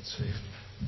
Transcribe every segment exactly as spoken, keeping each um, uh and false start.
zeven.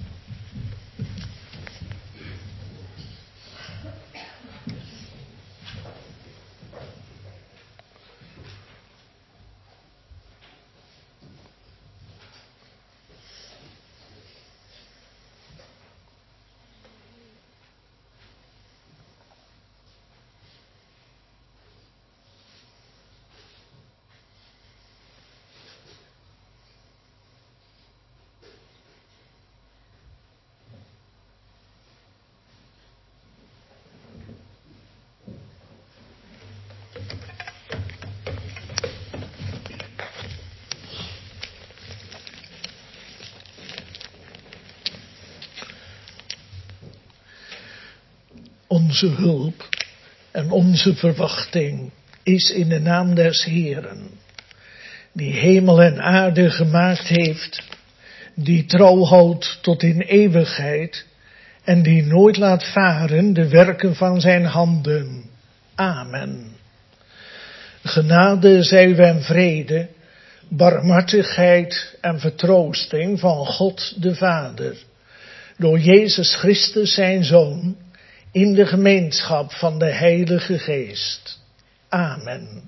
Onze hulp en onze verwachting is in de naam des Heeren, die hemel en aarde gemaakt heeft, die trouw houdt tot in eeuwigheid en die nooit laat varen de werken van zijn handen. Amen. Genade zij u en vrede, barmhartigheid en vertroosting van God de Vader, door Jezus Christus zijn Zoon, in de gemeenschap van de Heilige Geest. Amen.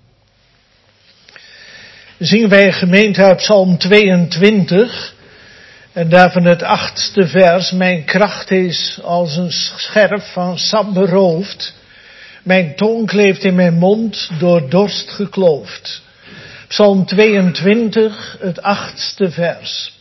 Zingen wij gemeente uit Psalm tweeëntwintig en daarvan het achtste vers. Mijn kracht is als een scherf van sap beroofd. Mijn tong kleeft in mijn mond, door dorst gekloofd. Psalm tweeëntwintig, het achtste vers.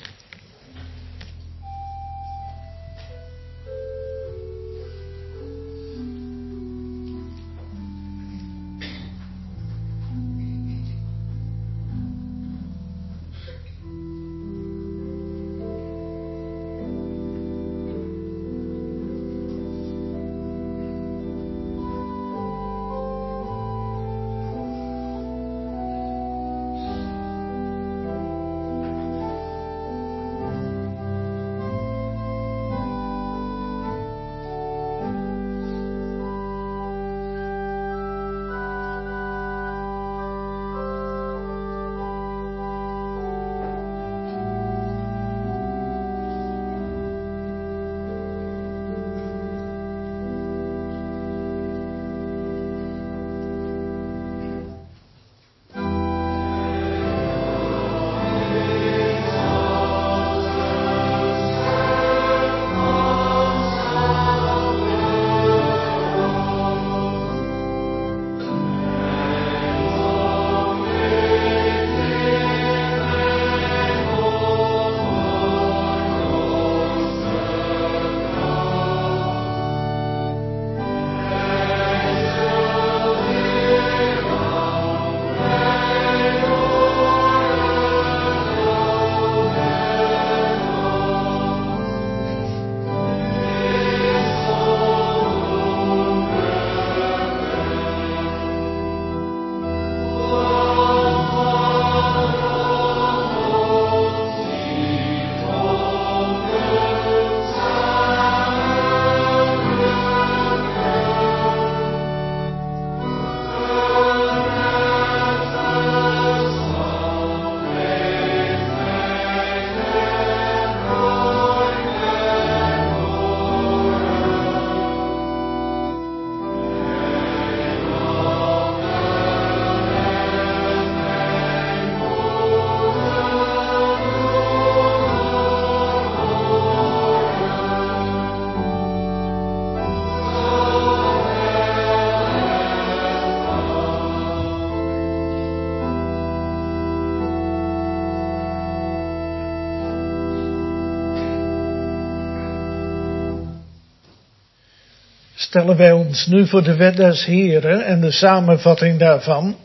Stellen wij ons nu voor de wet des Heren en de samenvatting daarvan.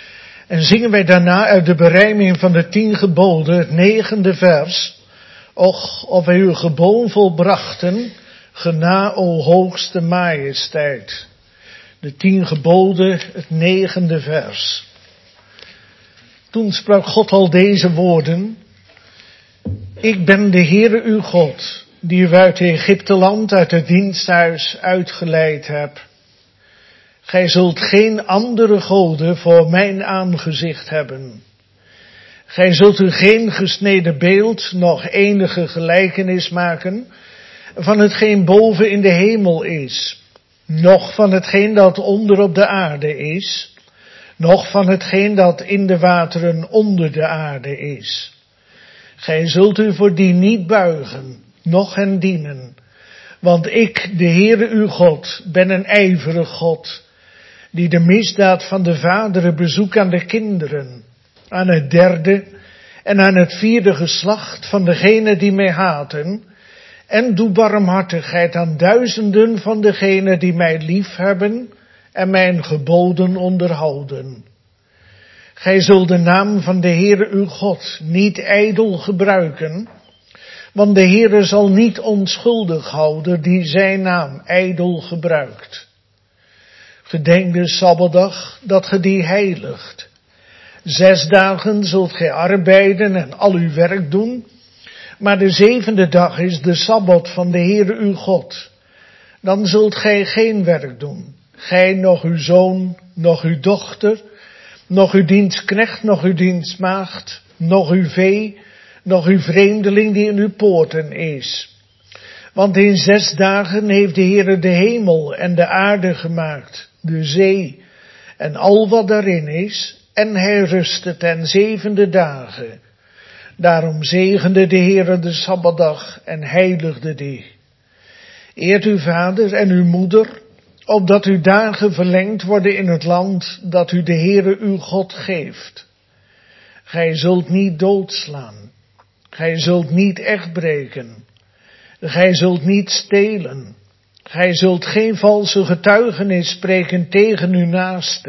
En zingen wij daarna uit de berijming van de tien geboden, het negende vers. Och, of wij uw geboden volbrachten, gena o hoogste majesteit. De tien geboden, het negende vers. Toen sprak God al deze woorden. Ik ben de Heere uw God, die u uit Egypteland, uit het diensthuis uitgeleid hebt. Gij zult geen andere goden voor mijn aangezicht hebben. Gij zult u geen gesneden beeld, noch enige gelijkenis maken van hetgeen boven in de hemel is, noch van hetgeen dat onder op de aarde is, noch van hetgeen dat in de wateren onder de aarde is. Gij zult u voor die niet buigen, noch hen dienen, want ik, de Heere uw God, ben een ijverig God, die de misdaad van de vaderen bezoekt aan de kinderen, aan het derde en aan het vierde geslacht van degenen die mij haten, en doe barmhartigheid aan duizenden van degenen die mij lief hebben en mijn geboden onderhouden. Gij zult de naam van de Heere uw God niet ijdel gebruiken, want de Heere zal niet onschuldig houden die zijn naam ijdel gebruikt. Gedenk de Sabbatdag dat ge die heiligt. Zes dagen zult gij arbeiden en al uw werk doen, maar de zevende dag is de Sabbat van de Heere uw God. Dan zult gij geen werk doen, gij, noch uw zoon, noch uw dochter, noch uw dienstknecht, noch uw dienstmaagd, noch uw vee, noch uw vreemdeling die in uw poorten is. Want in zes dagen heeft de Heere de hemel en de aarde gemaakt, de zee en al wat daarin is, en hij rustte ten zevende dagen. Daarom zegende de Heere de Sabbatdag en heiligde die. Eert uw vader en uw moeder, opdat uw dagen verlengd worden in het land dat u de Heere uw God geeft. Gij zult niet doodslaan. Gij zult niet echtbreken. Gij zult niet stelen. Gij zult geen valse getuigenis spreken tegen uw naaste.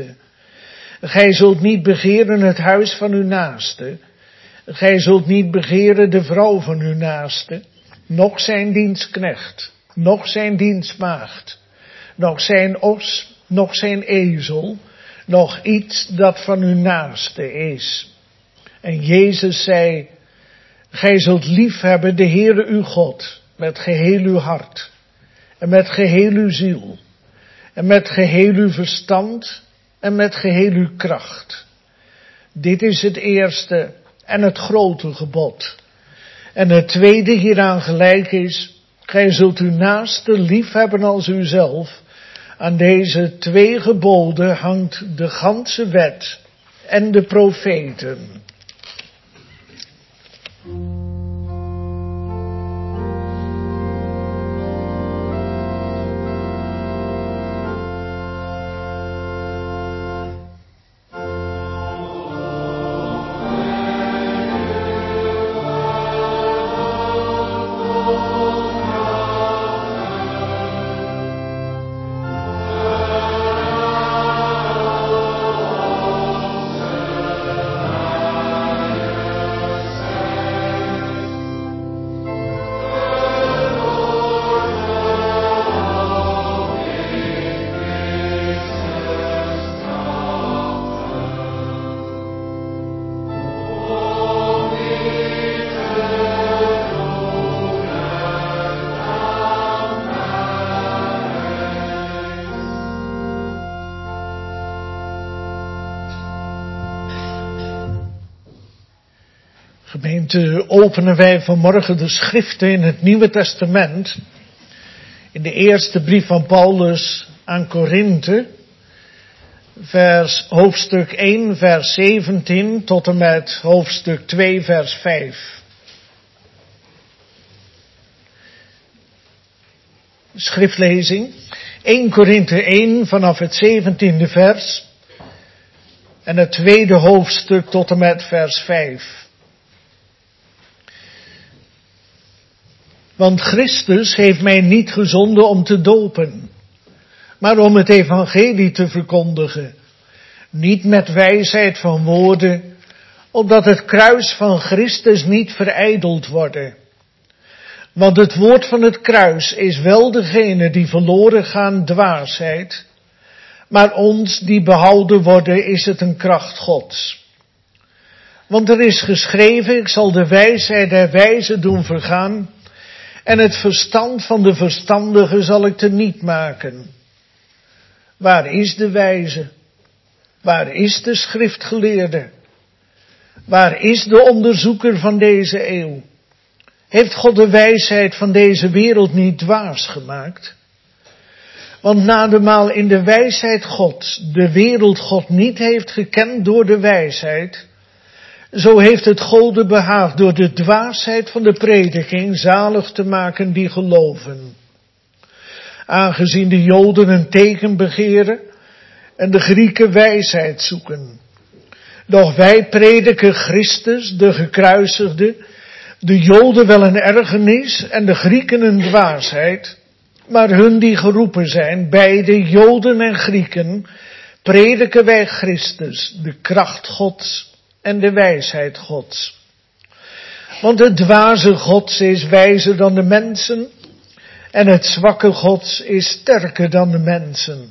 Gij zult niet begeren het huis van uw naaste. Gij zult niet begeren de vrouw van uw naaste, noch zijn dienstknecht, noch zijn dienstmaagd, noch zijn os, noch zijn ezel, noch iets dat van uw naaste is. En Jezus zei, gij zult liefhebben de Heere uw God met geheel uw hart, en met geheel uw ziel, en met geheel uw verstand, en met geheel uw kracht. Dit is het eerste en het grote gebod. En het tweede hieraan gelijk is, gij zult uw naaste liefhebben als uzelf. Aan deze twee geboden hangt de ganse wet en de profeten. Gemeente, openen wij vanmorgen de schriften in het Nieuwe Testament, in de eerste brief van Paulus aan Korinthe, vers, hoofdstuk één, vers zeventien, tot en met hoofdstuk twee, vers vijf. Schriftlezing, eerste Korinthe één, vanaf het zeventiende vers, en het tweede hoofdstuk tot en met vers vijf. Want Christus heeft mij niet gezonden om te dopen, maar om het evangelie te verkondigen. Niet met wijsheid van woorden, opdat het kruis van Christus niet verijdeld worden. Want het woord van het kruis is wel degene die verloren gaan dwaasheid, maar ons die behouden worden is het een kracht Gods. Want er is geschreven, ik zal de wijsheid der wijzen doen vergaan, en het verstand van de verstandigen zal ik teniet maken. Waar is de wijze? Waar is de schriftgeleerde? Waar is de onderzoeker van deze eeuw? Heeft God de wijsheid van deze wereld niet dwaas gemaakt? Want nademaal in de wijsheid Gods de wereld God niet heeft gekend door de wijsheid, zo heeft het Gode behaagd door de dwaasheid van de prediking zalig te maken die geloven. Aangezien de Joden een teken begeren en de Grieken wijsheid zoeken. Doch wij prediken Christus, de gekruisigde, de Joden wel een ergernis en de Grieken een dwaasheid, maar hun die geroepen zijn, beide Joden en Grieken, prediken wij Christus, de kracht Gods en de wijsheid Gods. Want het dwaze Gods is wijzer dan de mensen en het zwakke Gods is sterker dan de mensen.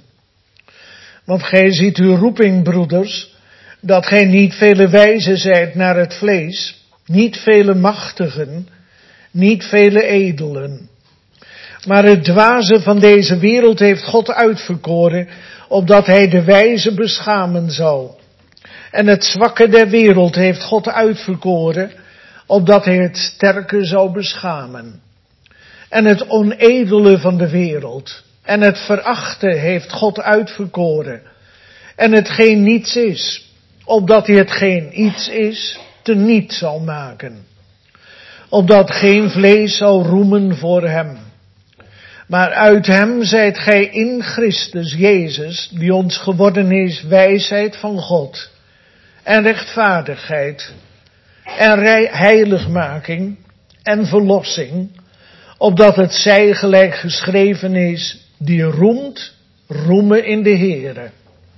Want gij ziet uw roeping, broeders, dat gij niet vele wijzen zijt naar het vlees, niet vele machtigen, niet vele edelen. Maar het dwaze van deze wereld heeft God uitverkoren, opdat hij de wijze beschamen zou. En het zwakke der wereld heeft God uitverkoren, opdat hij het sterke zou beschamen. En het onedele van de wereld en het verachte heeft God uitverkoren. En hetgeen niets is, opdat hij hetgeen iets is, teniet zal maken. Opdat geen vlees zal roemen voor hem. Maar uit hem zijt gij in Christus Jezus, die ons geworden is wijsheid van God, en rechtvaardigheid, en heiligmaking, en verlossing, opdat het zij gelijk geschreven is, die roemt, roemen in de Heere.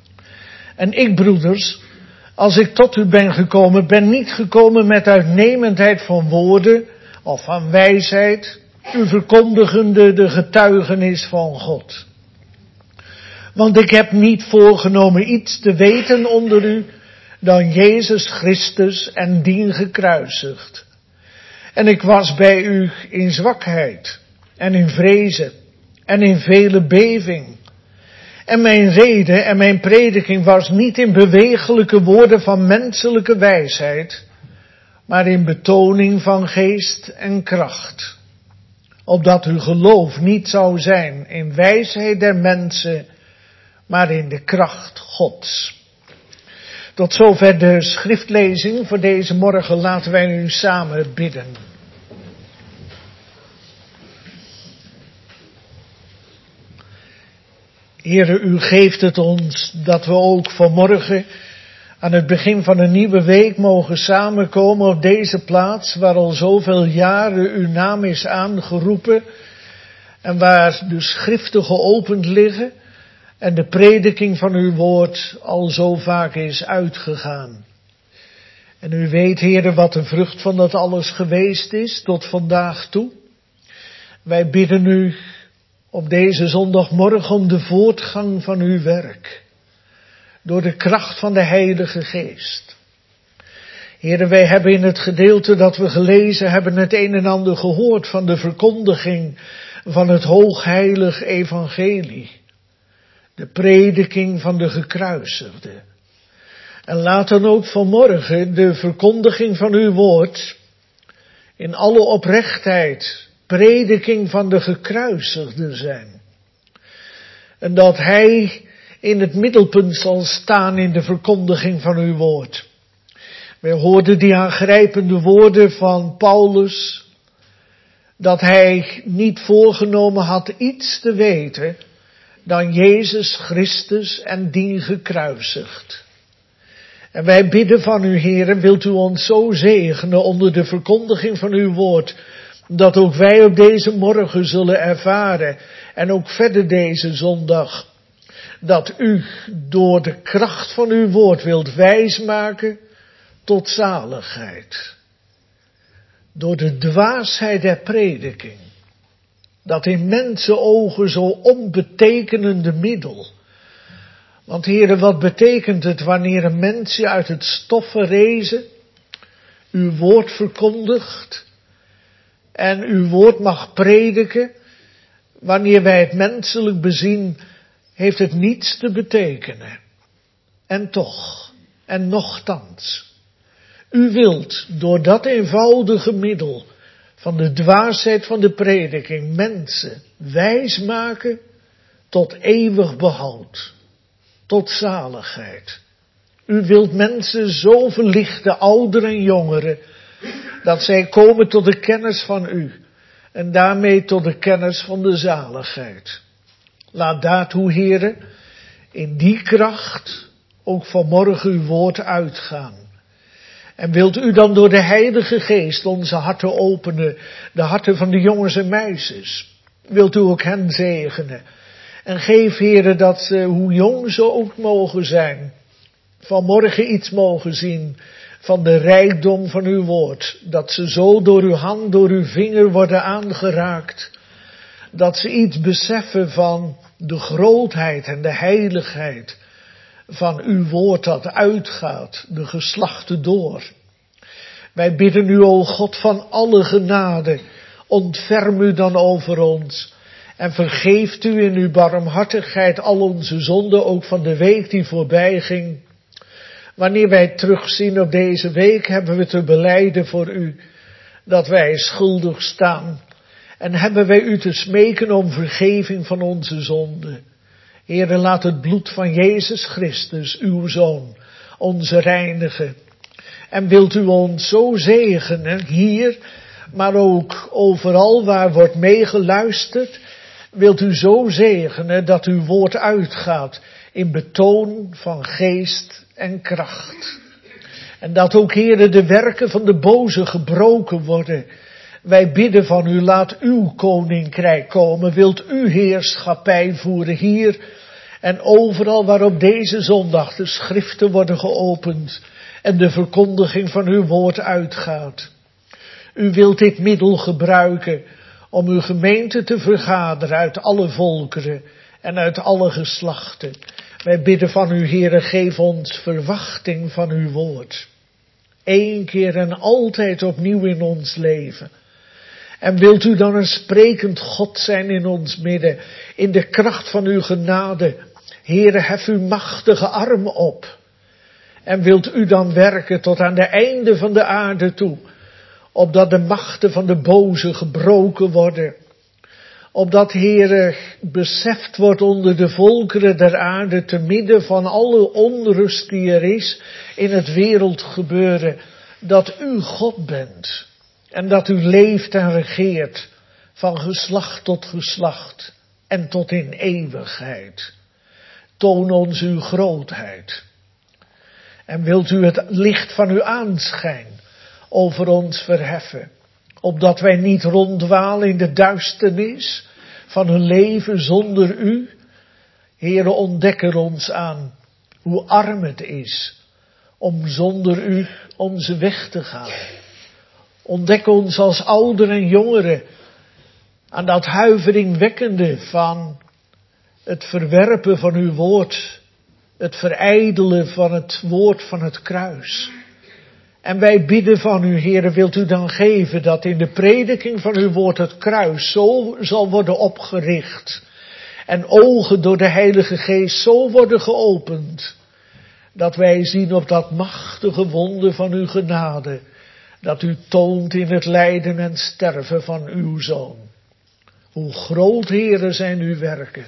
En ik, broeders, als ik tot u ben gekomen, ben niet gekomen met uitnemendheid van woorden, of van wijsheid, u verkondigende de getuigenis van God. Want ik heb niet voorgenomen iets te weten onder u, dan Jezus Christus en dien gekruisigd. En ik was bij u in zwakheid, en in vrezen, en in vele beving. En mijn rede en mijn prediking was niet in bewegelijke woorden van menselijke wijsheid, maar in betoning van geest en kracht. Opdat uw geloof niet zou zijn in wijsheid der mensen, maar in de kracht Gods. Tot zover de schriftlezing voor deze morgen. Laten wij nu samen bidden. Heere, u geeft het ons dat we ook vanmorgen aan het begin van een nieuwe week mogen samenkomen op deze plaats waar al zoveel jaren uw naam is aangeroepen en waar de schriften geopend liggen en de prediking van uw woord al zo vaak is uitgegaan. En u weet, Heere, wat de vrucht van dat alles geweest is tot vandaag toe. Wij bidden u op deze zondagmorgen om de voortgang van uw werk. Door de kracht van de Heilige Geest. Heere, wij hebben in het gedeelte dat we gelezen hebben het een en ander gehoord van de verkondiging van het hoogheilig evangelie. De prediking van de gekruisigde. En laat dan ook vanmorgen de verkondiging van uw woord in alle oprechtheid prediking van de gekruisigde zijn. En dat hij in het middelpunt zal staan in de verkondiging van uw woord. Wij hoorden die aangrijpende woorden van Paulus, dat hij niet voorgenomen had iets te weten dan Jezus Christus en dien gekruisigd. En wij bidden van u, Heere, wilt u ons zo zegenen onder de verkondiging van uw woord, dat ook wij op deze morgen zullen ervaren en ook verder deze zondag, dat u door de kracht van uw woord wilt wijsmaken tot zaligheid. Door de dwaasheid der prediking. Dat in mensen ogen zo onbetekenende middel. Want Heere, wat betekent het wanneer een mens je uit het stof verrezen, uw woord verkondigt en uw woord mag prediken, wanneer wij het menselijk bezien, heeft het niets te betekenen. En toch, en nochtans, U wilt door dat eenvoudige middel van de dwaasheid van de prediking mensen wijs maken tot eeuwig behoud, tot zaligheid. U wilt mensen zo verlichten, ouderen en jongeren, dat zij komen tot de kennis van u en daarmee tot de kennis van de zaligheid. Laat daartoe, Heere, in die kracht ook vanmorgen uw woord uitgaan. En wilt u dan door de Heilige Geest onze harten openen, de harten van de jongens en meisjes. Wilt u ook hen zegenen. En geef, Heere, dat ze, hoe jong ze ook mogen zijn, vanmorgen iets mogen zien van de rijkdom van uw woord. Dat ze zo door uw hand, door uw vinger worden aangeraakt. Dat ze iets beseffen van de grootheid en de heiligheid van uw woord dat uitgaat, de geslachten door. Wij bidden u, o God van alle genade, ontferm u dan over ons. En vergeeft u in uw barmhartigheid al onze zonden, ook van de week die voorbij ging. Wanneer wij terugzien op deze week, hebben we te belijden voor u dat wij schuldig staan. En hebben wij u te smeken om vergeving van onze zonden. Heere, laat het bloed van Jezus Christus, uw Zoon, ons reinigen. En wilt u ons zo zegenen, hier, maar ook overal waar wordt meegeluisterd. Wilt u zo zegenen dat uw woord uitgaat in betoon van geest en kracht. En dat ook, Heere, de werken van de boze gebroken worden. Wij bidden van u, laat uw koninkrijk komen. Wilt u heerschappij voeren hier en overal waarop deze zondag de schriften worden geopend en de verkondiging van uw woord uitgaat. U wilt dit middel gebruiken om uw gemeente te vergaderen uit alle volkeren en uit alle geslachten. Wij bidden van u, Heere, geef ons verwachting van uw woord. Eén keer en altijd opnieuw in ons leven. En wilt u dan een sprekend God zijn in ons midden, in de kracht van uw genade. Heere, hef uw machtige arm op. En wilt u dan werken tot aan de einde van de aarde toe, opdat de machten van de boze gebroken worden. Opdat, Heere, beseft wordt onder de volkeren der aarde, te midden van alle onrust die er is in het wereldgebeuren, dat u God bent. En dat u leeft en regeert van geslacht tot geslacht en tot in eeuwigheid. Toon ons uw grootheid. En wilt u het licht van uw aanschijn over ons verheffen, opdat wij niet ronddwalen in de duisternis van een leven zonder u. Heere, ontdek er ons aan hoe arm het is om zonder u onze weg te gaan. Ontdek ons als ouderen en jongeren aan dat huiveringwekkende van het verwerpen van uw woord, het verijdelen van het woord van het kruis. En wij bidden van u, Heere, wilt u dan geven dat in de prediking van uw woord het kruis zo zal worden opgericht en ogen door de Heilige Geest zo worden geopend, dat wij zien op dat machtige wonder van uw genade, dat u toont in het lijden en sterven van uw Zoon. Hoe groot, Heere, zijn uw werken.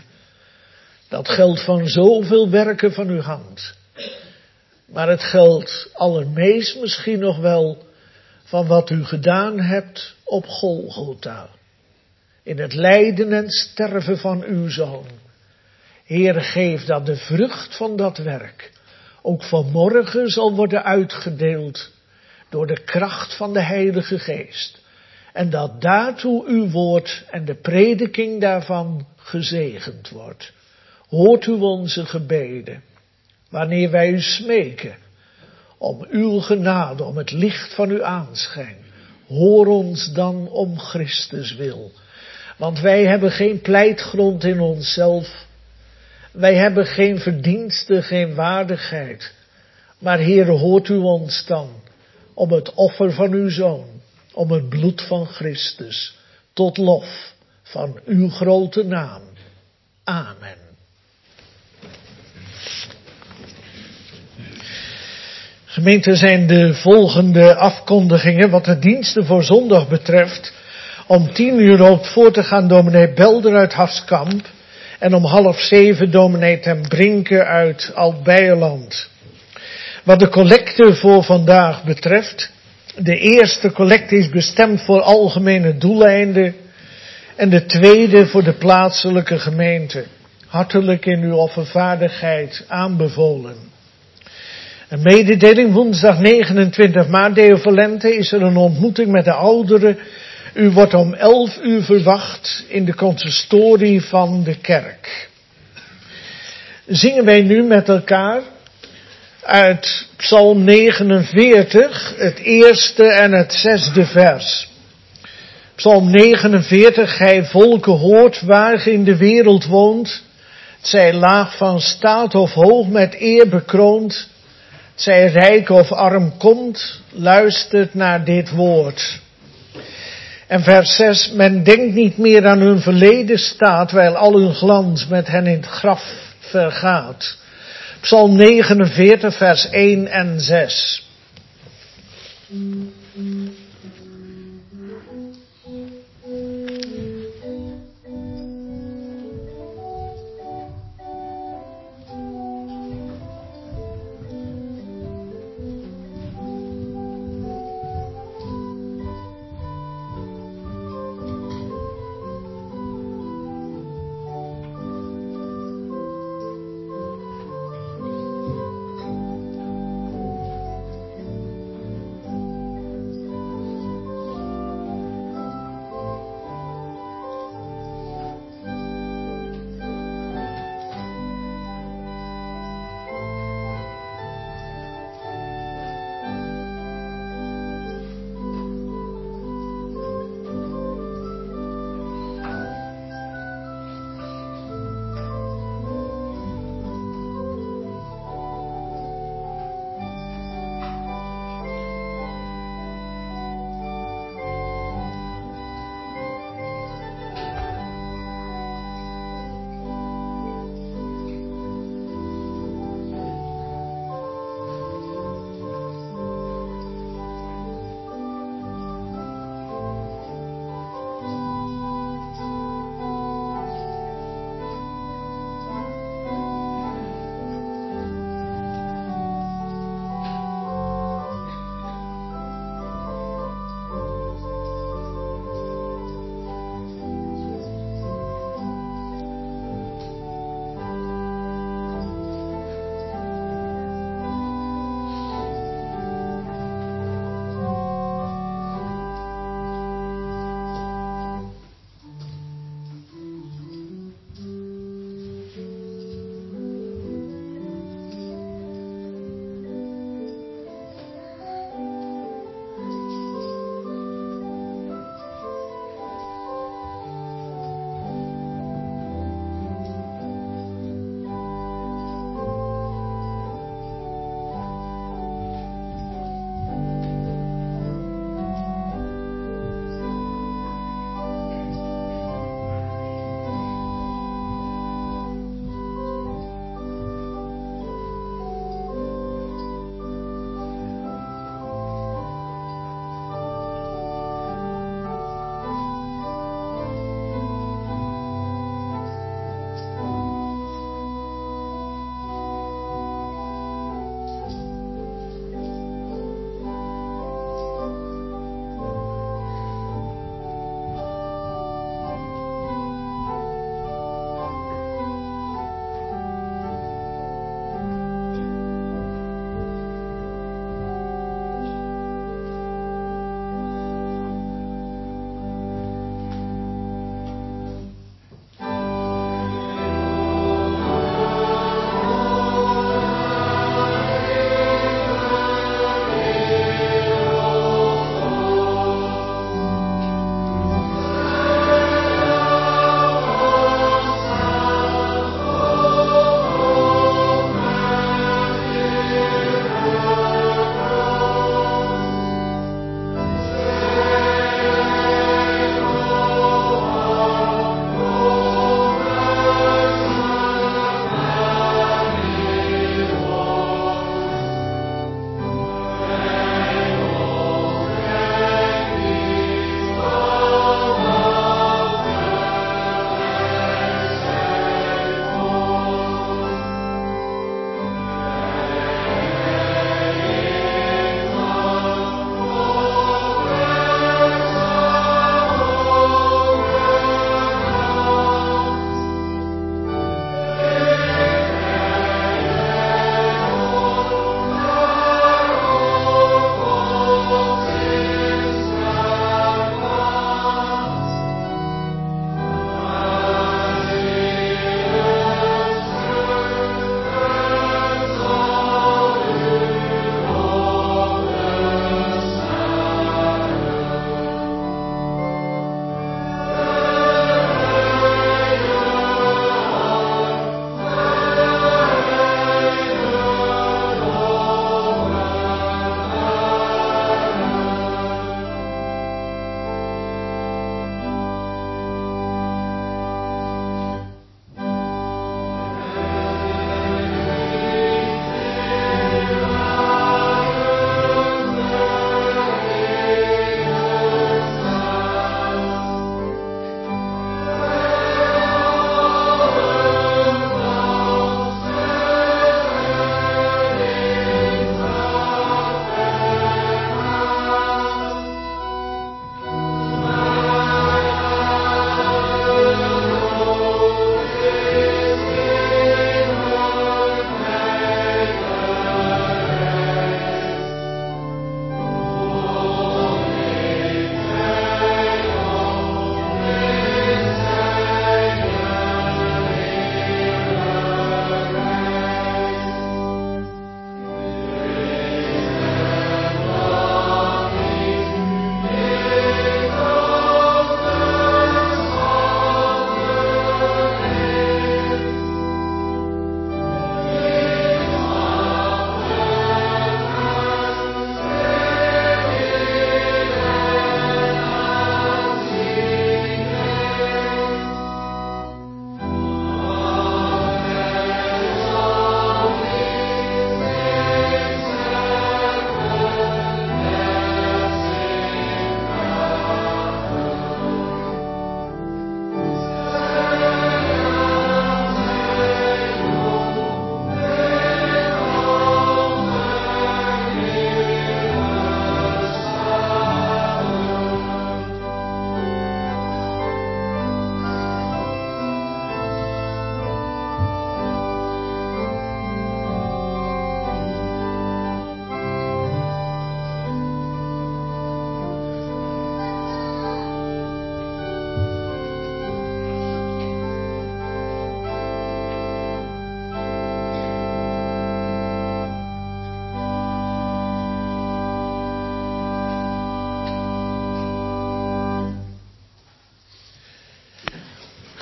Dat geldt van zoveel werken van uw hand. Maar het geldt allermeest misschien nog wel van wat u gedaan hebt op Golgotha. In het lijden en sterven van uw Zoon. Heere, geef dat de vrucht van dat werk ook vanmorgen zal worden uitgedeeld door de kracht van de Heilige Geest. En dat daartoe uw woord en de prediking daarvan gezegend wordt. Hoort u onze gebeden, wanneer wij u smeken om uw genade, om het licht van uw aanschijn. Hoor ons dan om Christus wil. Want wij hebben geen pleitgrond in onszelf. Wij hebben geen verdienste, geen waardigheid. Maar Heere, hoort u ons dan om het offer van uw Zoon, om het bloed van Christus, tot lof van uw grote naam. Amen. Gemeente, zijn de volgende afkondigingen wat de diensten voor zondag betreft. Om tien uur loopt voor te gaan dominee Belder uit Harskamp. En om half zeven dominee ten Brinke uit Alt-Beierland. Wat de collecte voor vandaag betreft. De eerste collecte is bestemd voor algemene doeleinden. En de tweede voor de plaatselijke gemeente. Hartelijk in uw offervaardigheid aanbevolen. Een mededeling, woensdag negenentwintig maart, Deo Volente, is er een ontmoeting met de ouderen. U wordt om elf uur verwacht in de consistorie van de kerk. Zingen wij nu met elkaar uit Psalm negenenveertig, het eerste en het zesde vers. Psalm negenenveertig, gij volken hoort waar ge in de wereld woont. Het zij laag van staat of hoog met eer bekroond. Het zij rijk of arm komt, luistert naar dit woord. En vers zes, men denkt niet meer aan hun verleden staat, wijl al hun glans met hen in het graf vergaat. Psalm negenenveertig, vers één en zes.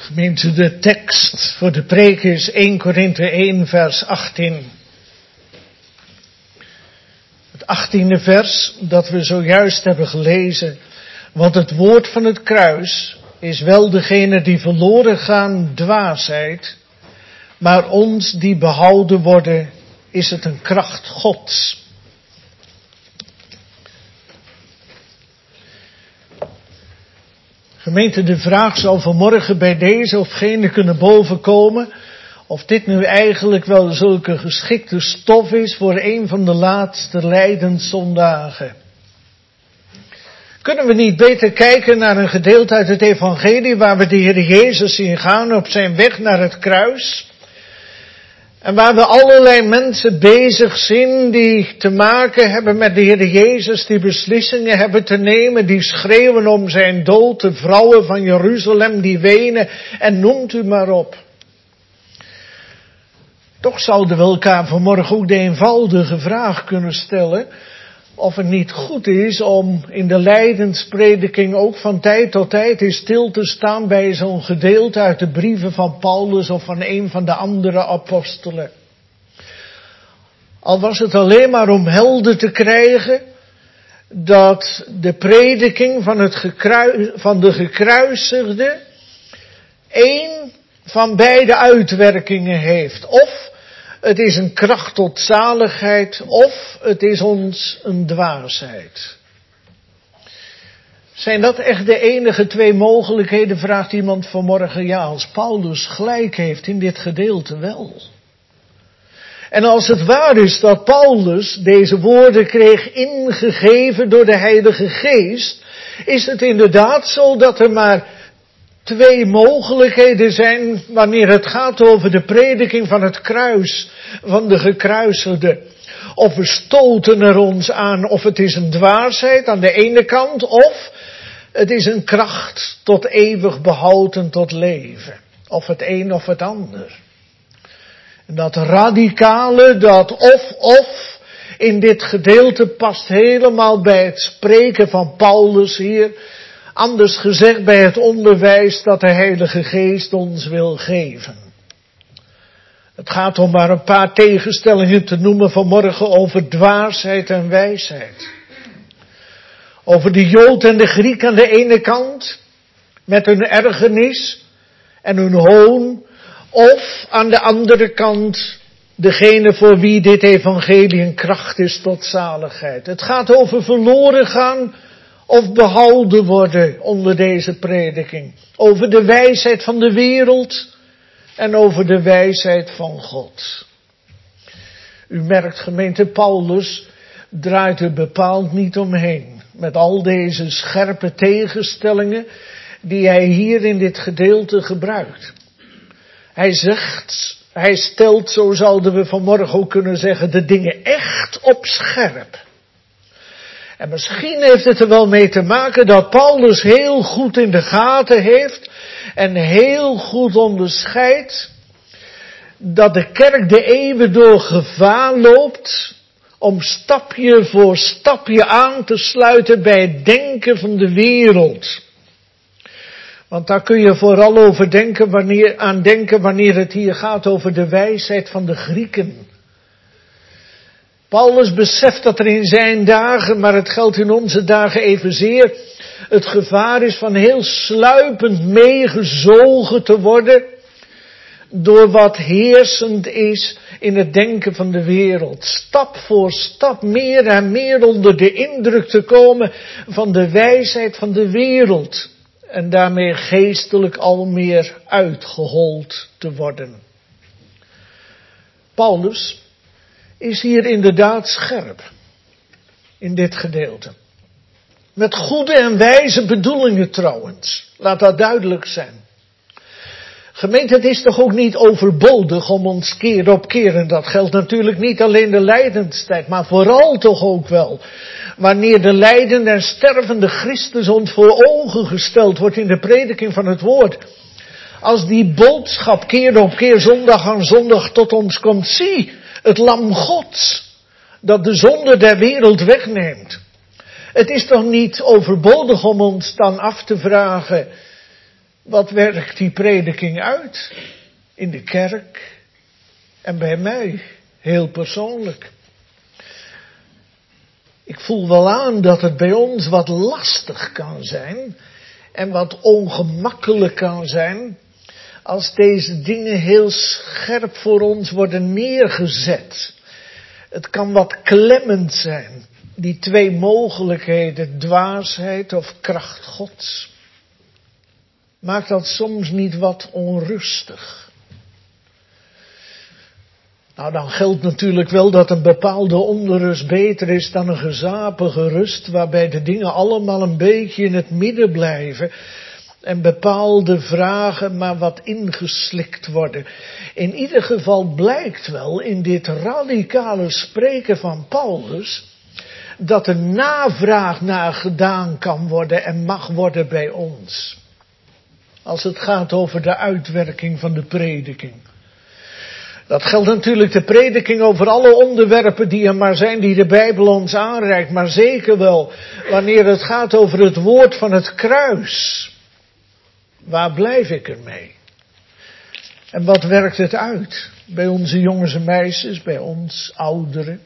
Gemeente, de tekst voor de preek is Eerste Korinthe één vers achttien. Het achttiende vers dat we zojuist hebben gelezen. Want het woord van het kruis is wel degene die verloren gaan dwaasheid, maar ons die behouden worden is het een kracht Gods. Gemeente, de vraag zal vanmorgen bij deze of gene kunnen bovenkomen of dit nu eigenlijk wel zulke geschikte stof is voor een van de laatste lijdenszondagen. Kunnen we niet beter kijken naar een gedeelte uit het evangelie waar we de Heer Jezus zien gaan op zijn weg naar het kruis? En waar we allerlei mensen bezig zien die te maken hebben met de Heer Jezus, die beslissingen hebben te nemen, die schreeuwen om zijn dood, de vrouwen van Jeruzalem die wenen en noemt u maar op. Toch zouden we elkaar vanmorgen ook de eenvoudige vraag kunnen stellen of het niet goed is om in de lijdensprediking ook van tijd tot tijd eens stil te staan bij zo'n gedeelte uit de brieven van Paulus of van een van de andere apostelen. Al was het alleen maar om helder te krijgen dat de prediking van, het gekruis, van de gekruisigde één van beide uitwerkingen heeft. Of het is een kracht tot zaligheid, of het is ons een dwaasheid. Zijn dat echt de enige twee mogelijkheden, vraagt iemand vanmorgen. Ja, als Paulus gelijk heeft in dit gedeelte wel. En als het waar is dat Paulus deze woorden kreeg ingegeven door de Heilige Geest, is het inderdaad zo dat er maar twee mogelijkheden zijn wanneer het gaat over de prediking van het kruis, van de gekruisigde. Of we stoten er ons aan, of het is een dwaasheid aan de ene kant, of het is een kracht tot eeuwig behouden tot leven. Of het een of het ander. En dat radicale, dat of-of in dit gedeelte past helemaal bij het spreken van Paulus hier. Anders gezegd bij het onderwijs dat de Heilige Geest ons wil geven. Het gaat om maar een paar tegenstellingen te noemen vanmorgen over dwaasheid en wijsheid. Over de Jood en de Griek aan de ene kant, met hun ergernis en hun hoon. Of aan de andere kant, degene voor wie dit evangelie een kracht is tot zaligheid. Het gaat over verloren gaan of behouden worden onder deze prediking. Over de wijsheid van de wereld en over de wijsheid van God. U merkt, gemeente, Paulus draait er bepaald niet omheen. Met al deze scherpe tegenstellingen die hij hier in dit gedeelte gebruikt. Hij zegt, hij stelt, zo zouden we vanmorgen ook kunnen zeggen, de dingen echt op scherp. En misschien heeft het er wel mee te maken dat Paulus heel goed in de gaten heeft en heel goed onderscheidt dat de kerk de eeuwen door gevaar loopt om stapje voor stapje aan te sluiten bij het denken van de wereld. Want daar kun je vooral over denken wanneer, aan denken wanneer het hier gaat over de wijsheid van de Grieken. Paulus beseft dat er in zijn dagen, maar het geldt in onze dagen evenzeer, het gevaar is van heel sluipend meegezogen te worden door wat heersend is in het denken van de wereld. Stap voor stap meer en meer onder de indruk te komen van de wijsheid van de wereld. En daarmee geestelijk al meer uitgehold te worden. Paulus is hier inderdaad scherp. In dit gedeelte. Met goede en wijze bedoelingen trouwens. Laat dat duidelijk zijn. Gemeente, het is toch ook niet overbodig om ons keer op keer, en dat geldt natuurlijk niet alleen de lijdenstijd, maar vooral toch ook wel, wanneer de lijdende en stervende Christus ons voor ogen gesteld wordt in de prediking van het woord. Als die boodschap keer op keer, zondag aan zondag tot ons komt, zie, het lam Gods, dat de zonde der wereld wegneemt. Het is toch niet overbodig om ons dan af te vragen, Wat werkt die prediking uit? In de kerk en bij mij, heel persoonlijk. Ik voel wel aan dat het bij ons wat lastig kan zijn en wat ongemakkelijk kan zijn als deze dingen heel scherp voor ons worden neergezet. Het kan wat klemmend zijn, die twee mogelijkheden, dwaasheid of kracht Gods. Maakt dat soms niet wat onrustig? Nou, dan geldt natuurlijk wel dat een bepaalde onrust beter is dan een gezapige rust, waarbij de dingen allemaal een beetje in het midden blijven en bepaalde vragen maar wat ingeslikt worden. In ieder geval blijkt wel in dit radicale spreken van Paulus dat er navraag naar gedaan kan worden en mag worden bij ons. Als het gaat over de uitwerking van de prediking. Dat geldt natuurlijk de prediking over alle onderwerpen die er maar zijn, die de Bijbel ons aanreikt. Maar zeker wel wanneer het gaat over het woord van het kruis. Waar blijf ik ermee? En wat werkt het uit? Bij onze jongens en meisjes, bij ons ouderen.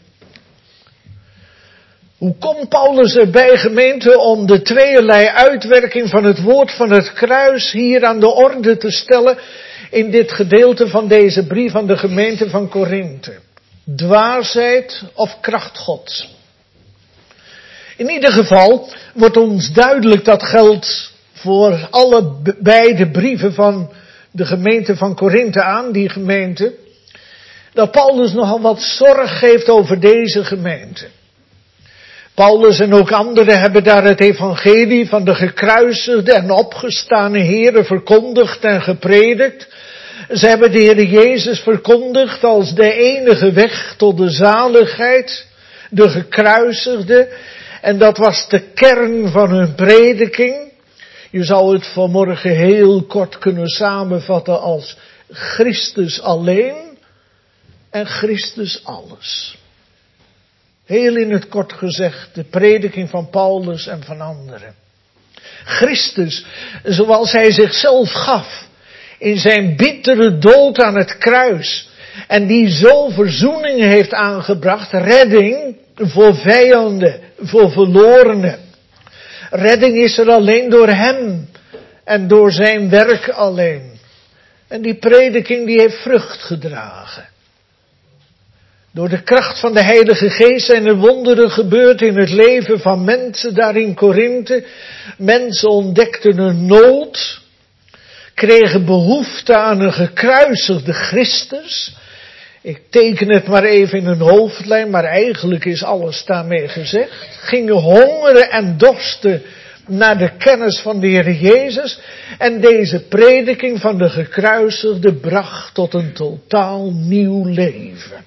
Hoe komt Paulus erbij, gemeente, om de tweeërlei uitwerking van het woord van het kruis hier aan de orde te stellen in dit gedeelte van deze brief aan de gemeente van Korinthe? Dwaasheid of kracht Gods? In ieder geval wordt ons duidelijk, dat geldt voor alle beide brieven van de gemeente van Korinthe aan, die gemeente, dat Paulus nogal wat zorg geeft over deze gemeente. Paulus en ook anderen hebben daar het evangelie van de gekruisigde en opgestane Heere verkondigd en gepredikt. Ze hebben de Heer Jezus verkondigd als de enige weg tot de zaligheid, de gekruisigde. En dat was de kern van hun prediking. Je zou het vanmorgen heel kort kunnen samenvatten als Christus alleen en Christus alles. Heel in het kort gezegd, de prediking van Paulus en van anderen. Christus, zoals hij zichzelf gaf in zijn bittere dood aan het kruis. En die zo verzoening heeft aangebracht, redding voor vijanden, voor verlorenen. Redding is er alleen door hem en door zijn werk alleen. En die prediking die heeft vrucht gedragen. Door de kracht van de Heilige Geest zijn er wonderen gebeurd in het leven van mensen daar in Korinthe. Mensen ontdekten een nood, kregen behoefte aan een gekruisigde Christus. Ik teken het maar even in een hoofdlijn, maar eigenlijk is alles daarmee gezegd. Gingen hongeren en dorsten naar de kennis van de Heer Jezus. En deze prediking van de gekruisigde bracht tot een totaal nieuw leven.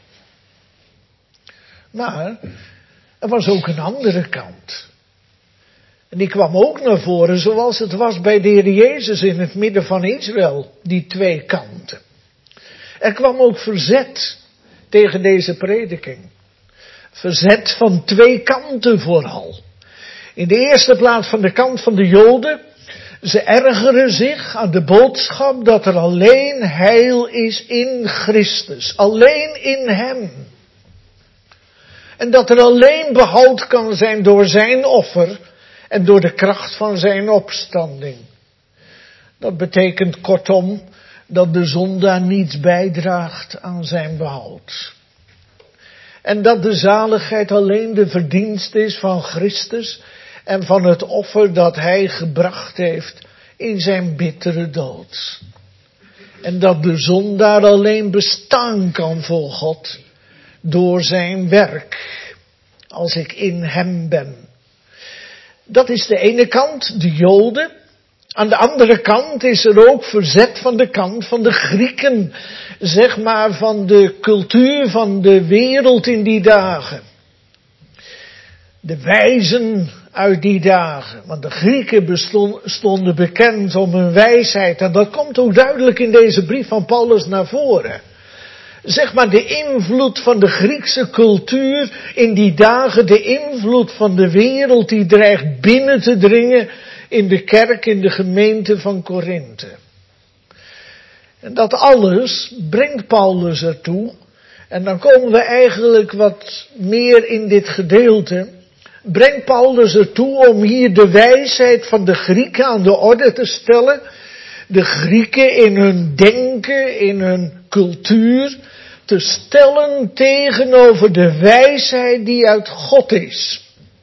Maar er was ook een andere kant. En die kwam ook naar voren zoals het was bij de Heer Jezus in het midden van Israël. Die twee kanten. Er kwam ook verzet tegen deze prediking. Verzet van twee kanten vooral. In de eerste plaats van de kant van de Joden. Ze ergeren zich aan de boodschap dat er alleen heil is in Christus. Alleen in Hem. En dat er alleen behoud kan zijn door zijn offer en door de kracht van zijn opstanding. Dat betekent kortom dat de zondaar niets bijdraagt aan zijn behoud. En dat de zaligheid alleen de verdienst is van Christus en van het offer dat hij gebracht heeft in zijn bittere dood. En dat de zondaar alleen bestaan kan voor God door zijn werk, als ik in hem ben. Dat is de ene kant, de Joden. Aan de andere kant is er ook verzet van de kant van de Grieken. Zeg maar van de cultuur van de wereld in die dagen. De wijzen uit die dagen. Want de Grieken bestond, stonden bekend om hun wijsheid. En dat komt ook duidelijk in deze brief van Paulus naar voren. Zeg maar de invloed van de Griekse cultuur in die dagen, de invloed van de wereld die dreigt binnen te dringen in de kerk, in de gemeente van Korinthe. En dat alles brengt Paulus ertoe. En dan komen we eigenlijk wat meer in dit gedeelte. Brengt Paulus ertoe om hier de wijsheid van de Grieken aan de orde te stellen. De Grieken in hun denken, in hun cultuur, te stellen tegenover de wijsheid die uit God is.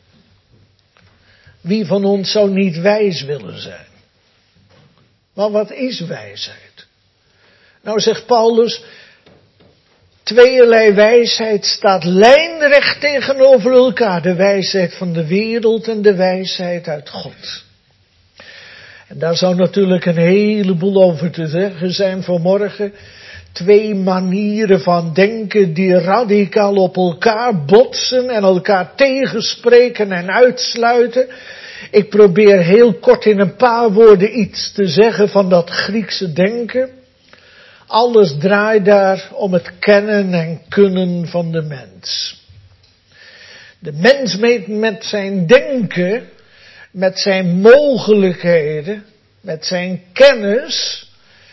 Wie van ons zou niet wijs willen zijn? Maar wat is wijsheid? Nou zegt Paulus, tweeërlei wijsheid staat lijnrecht tegenover elkaar. De wijsheid van de wereld en de wijsheid uit God. En daar zou natuurlijk een heleboel over te zeggen zijn vanmorgen. Twee manieren van denken die radicaal op elkaar botsen en elkaar tegenspreken en uitsluiten. Ik probeer heel kort in een paar woorden iets te zeggen van dat Griekse denken. Alles draait daar om het kennen en kunnen van de mens. De mens meet met zijn denken, met zijn mogelijkheden, met zijn kennis,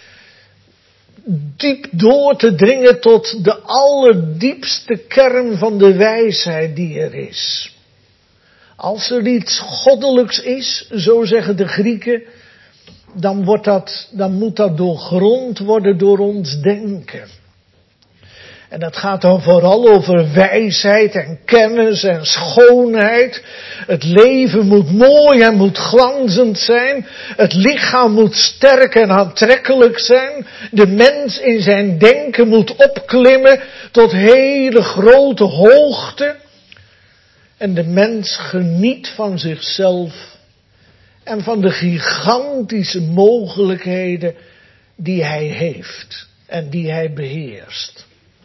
diep door te dringen tot de allerdiepste kern van de wijsheid die er is. Als er iets goddelijks is, zo zeggen de Grieken, dan, wordt dat, dan moet dat doorgrond worden door ons denken. En dat gaat dan vooral over wijsheid en kennis en schoonheid. Het leven moet mooi en moet glanzend zijn. Het lichaam moet sterk en aantrekkelijk zijn. De mens in zijn denken moet opklimmen tot hele grote hoogte. En de mens geniet van zichzelf en van de gigantische mogelijkheden die hij heeft en die hij beheerst.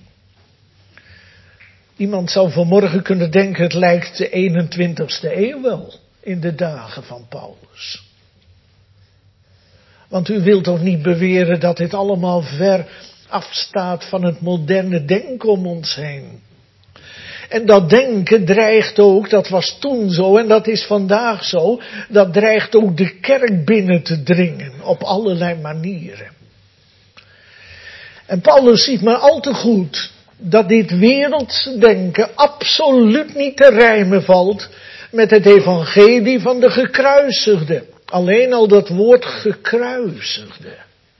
Iemand zou vanmorgen kunnen denken, het lijkt de eenentwintigste eeuw wel in de dagen van Paulus. Want u wilt toch niet beweren dat dit allemaal ver afstaat van het moderne denken om ons heen. En dat denken dreigt ook, dat was toen zo en dat is vandaag zo, dat dreigt ook de kerk binnen te dringen op allerlei manieren. En Paulus ziet maar al te goed dat dit wereldse denken absoluut niet te rijmen valt met het evangelie van de gekruisigde. Alleen al dat woord gekruisigde.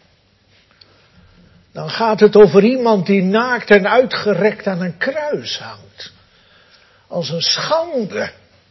Dan gaat het over iemand die naakt en uitgerekt aan een kruis hangt. Als een schande.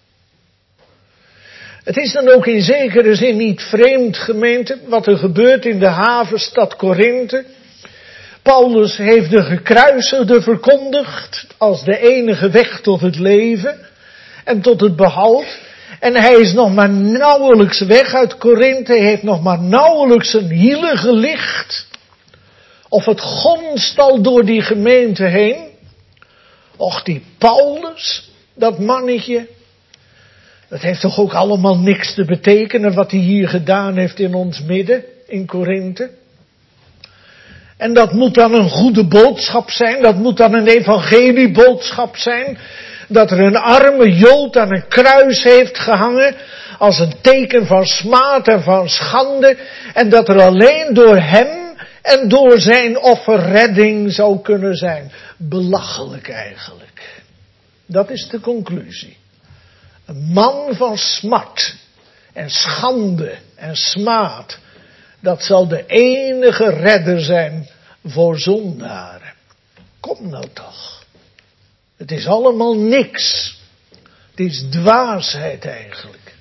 Het is dan ook in zekere zin niet vreemd, gemeente, wat er gebeurt in de havenstad Korinthe. Paulus heeft de gekruisigde verkondigd als de enige weg tot het leven en tot het behoud. En hij is nog maar nauwelijks weg uit Korinthe, heeft nog maar nauwelijks zijn hielen gelicht. Of het gonst al door die gemeente heen. Och, die Paulus, dat mannetje, dat heeft toch ook allemaal niks te betekenen wat hij hier gedaan heeft in ons midden, in Korinthe. En dat moet dan een goede boodschap zijn, dat moet dan een evangelieboodschap zijn, dat er een arme Jood aan een kruis heeft gehangen, als een teken van smaad en van schande, en dat er alleen door hem en door zijn offer redding zou kunnen zijn. Belachelijk eigenlijk. Dat is de conclusie. Een man van smart en schande en smaad, dat zal de enige redder zijn voor zondaren. Kom nou toch. Het is allemaal niks. Het is dwaasheid eigenlijk.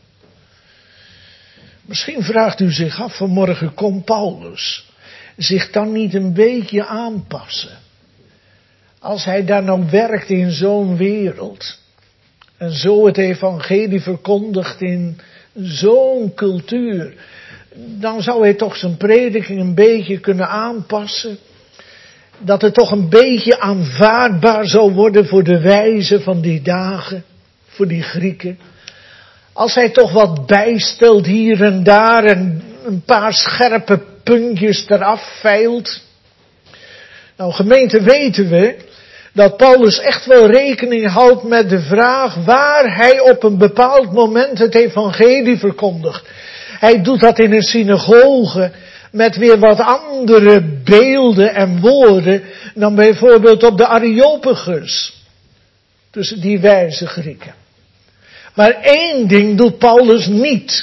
Misschien vraagt u zich af vanmorgen, kon Paulus zich dan niet een beetje aanpassen? Als hij daar nou werkt in zo'n wereld. En zo het evangelie verkondigt in zo'n cultuur. Dan zou hij toch zijn prediking een beetje kunnen aanpassen. Dat het toch een beetje aanvaardbaar zou worden voor de wijzen van die dagen. Voor die Grieken. Als hij toch wat bijstelt hier en daar en een paar scherpe puntjes eraf veilt. Nou, gemeente, weten we dat Paulus echt wel rekening houdt met de vraag waar hij op een bepaald moment het evangelie verkondigt. Hij doet dat in een synagoge met weer wat andere beelden en woorden dan bijvoorbeeld op de Areopagus. Tussen die wijze Grieken. Maar één ding doet Paulus niet.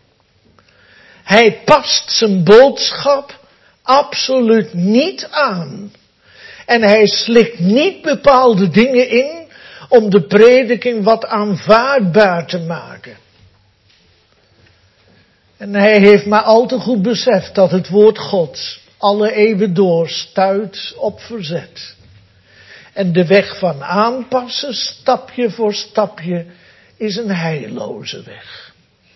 Hij past zijn boodschap absoluut niet aan. En hij slikt niet bepaalde dingen in om de prediking wat aanvaardbaar te maken. En hij heeft maar al te goed beseft dat het woord Gods alle eeuwen door stuit op verzet. En de weg van aanpassen, stapje voor stapje, is een heilloze weg.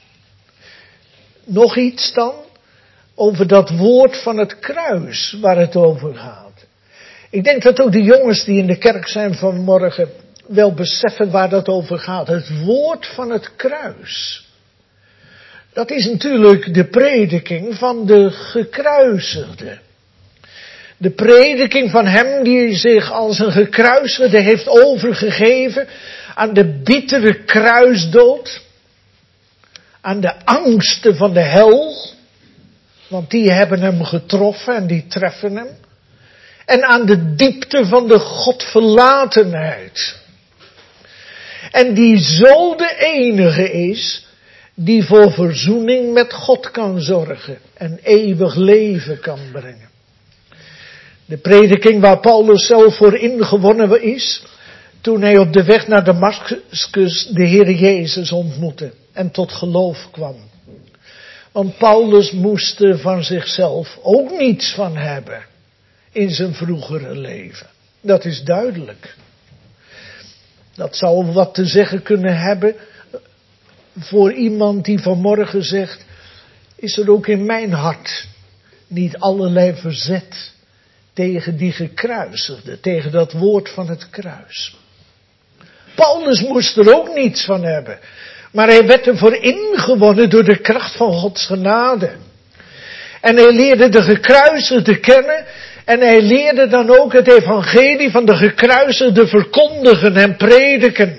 Nog iets dan over dat woord van het kruis waar het over gaat. Ik denk dat ook de jongens die in de kerk zijn vanmorgen wel beseffen waar dat over gaat. Het woord van het kruis. Dat is natuurlijk de prediking van de gekruisigde. De prediking van hem die zich als een gekruisigde heeft overgegeven aan de bittere kruisdood. Aan de angsten van de hel. Want die hebben hem getroffen en die treffen hem. En aan de diepte van de godverlatenheid. En die zo de enige is die voor verzoening met God kan zorgen en eeuwig leven kan brengen. De prediking waar Paulus zelf voor ingewonnen is, toen hij op de weg naar Damascus de Heer Jezus ontmoette en tot geloof kwam. Want Paulus moest er van zichzelf ook niets van hebben in zijn vroegere leven. Dat is duidelijk. Dat zou wat te zeggen kunnen hebben voor iemand die vanmorgen zegt, is er ook in mijn hart niet allerlei verzet tegen die gekruisigde, tegen dat woord van het kruis. Paulus moest er ook niets van hebben, maar hij werd ervoor ingewonnen door de kracht van Gods genade. En hij leerde de gekruisigde kennen en hij leerde dan ook het evangelie van de gekruisigde verkondigen en prediken.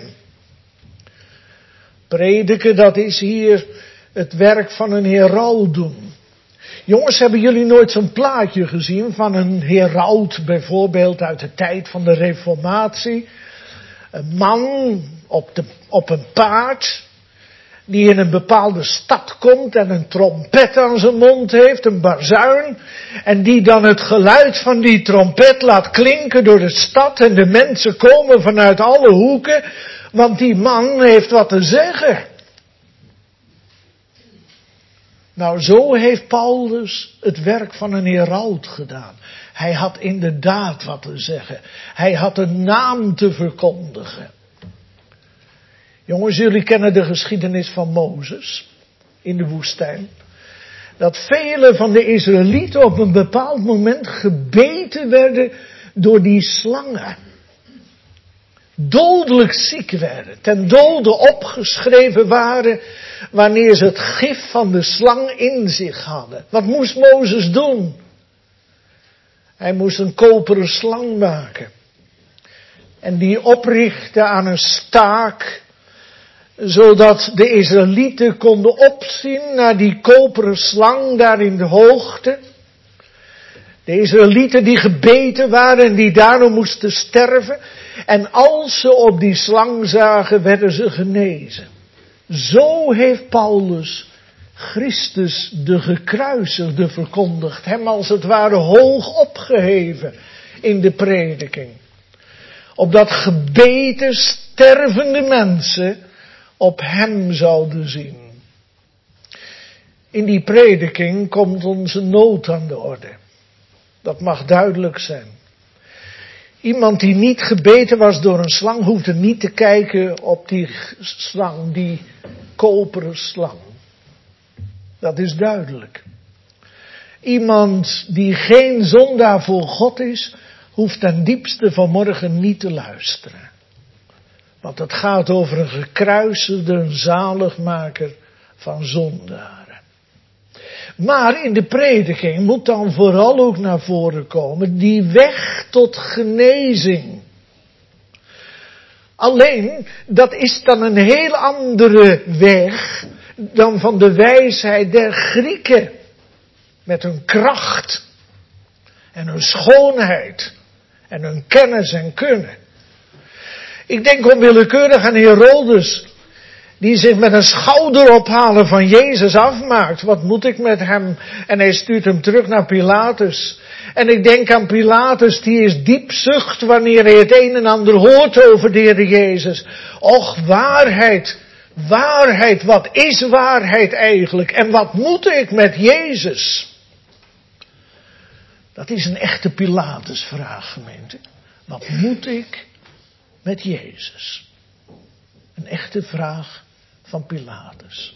Prediken, dat is hier het werk van een heraut doen. Jongens, hebben jullie nooit zo'n plaatje gezien van een heraut, bijvoorbeeld uit de tijd van de Reformatie? Een man op, de, op een paard, die in een bepaalde stad komt en een trompet aan zijn mond heeft, een bazuin, en die dan het geluid van die trompet laat klinken door de stad en de mensen komen vanuit alle hoeken, want die man heeft wat te zeggen. Nou, zo heeft Paulus het werk van een heraut gedaan. Hij had inderdaad wat te zeggen. Hij had een naam te verkondigen. Jongens, jullie kennen de geschiedenis van Mozes in de woestijn. Dat vele van de Israëlieten op een bepaald moment gebeten werden door die slangen. Dodelijk ziek werden, ten dode opgeschreven waren wanneer ze het gif van de slang in zich hadden. Wat moest Mozes doen? Hij moest een koperen slang maken. En die oprichten aan een staak, zodat de Israëlieten konden opzien naar die koperen slang daar in de hoogte. De Israëlieten die gebeten waren en die daarom moesten sterven. En als ze op die slang zagen, werden ze genezen. Zo heeft Paulus Christus de gekruisigde verkondigd. Hem als het ware hoog opgeheven in de prediking. Opdat gebeten, stervende mensen op hem zouden zien. In die prediking komt onze nood aan de orde. Dat mag duidelijk zijn. Iemand die niet gebeten was door een slang, hoefde niet te kijken op die slang, die koperen slang. Dat is duidelijk. Iemand die geen zondaar voor God is, hoeft ten diepste vanmorgen niet te luisteren. Want het gaat over een gekruisigde zaligmaker van zondaren. Maar in de prediking moet dan vooral ook naar voren komen die weg tot genezing. Alleen, dat is dan een heel andere weg dan van de wijsheid der Grieken. Met hun kracht en hun schoonheid en hun kennis en kunnen. Ik denk onwillekeurig aan Herodes, die zich met een schouderophalen van Jezus afmaakt. Wat moet ik met hem? En hij stuurt hem terug naar Pilatus. En ik denk aan Pilatus, die is diep zucht wanneer hij het een en ander hoort over de Heer Jezus. Och, waarheid, waarheid, wat is waarheid eigenlijk? En wat moet ik met Jezus? Dat is een echte Pilatusvraag, gemeente. Wat moet ik met Jezus? Een echte vraag van Pilatus.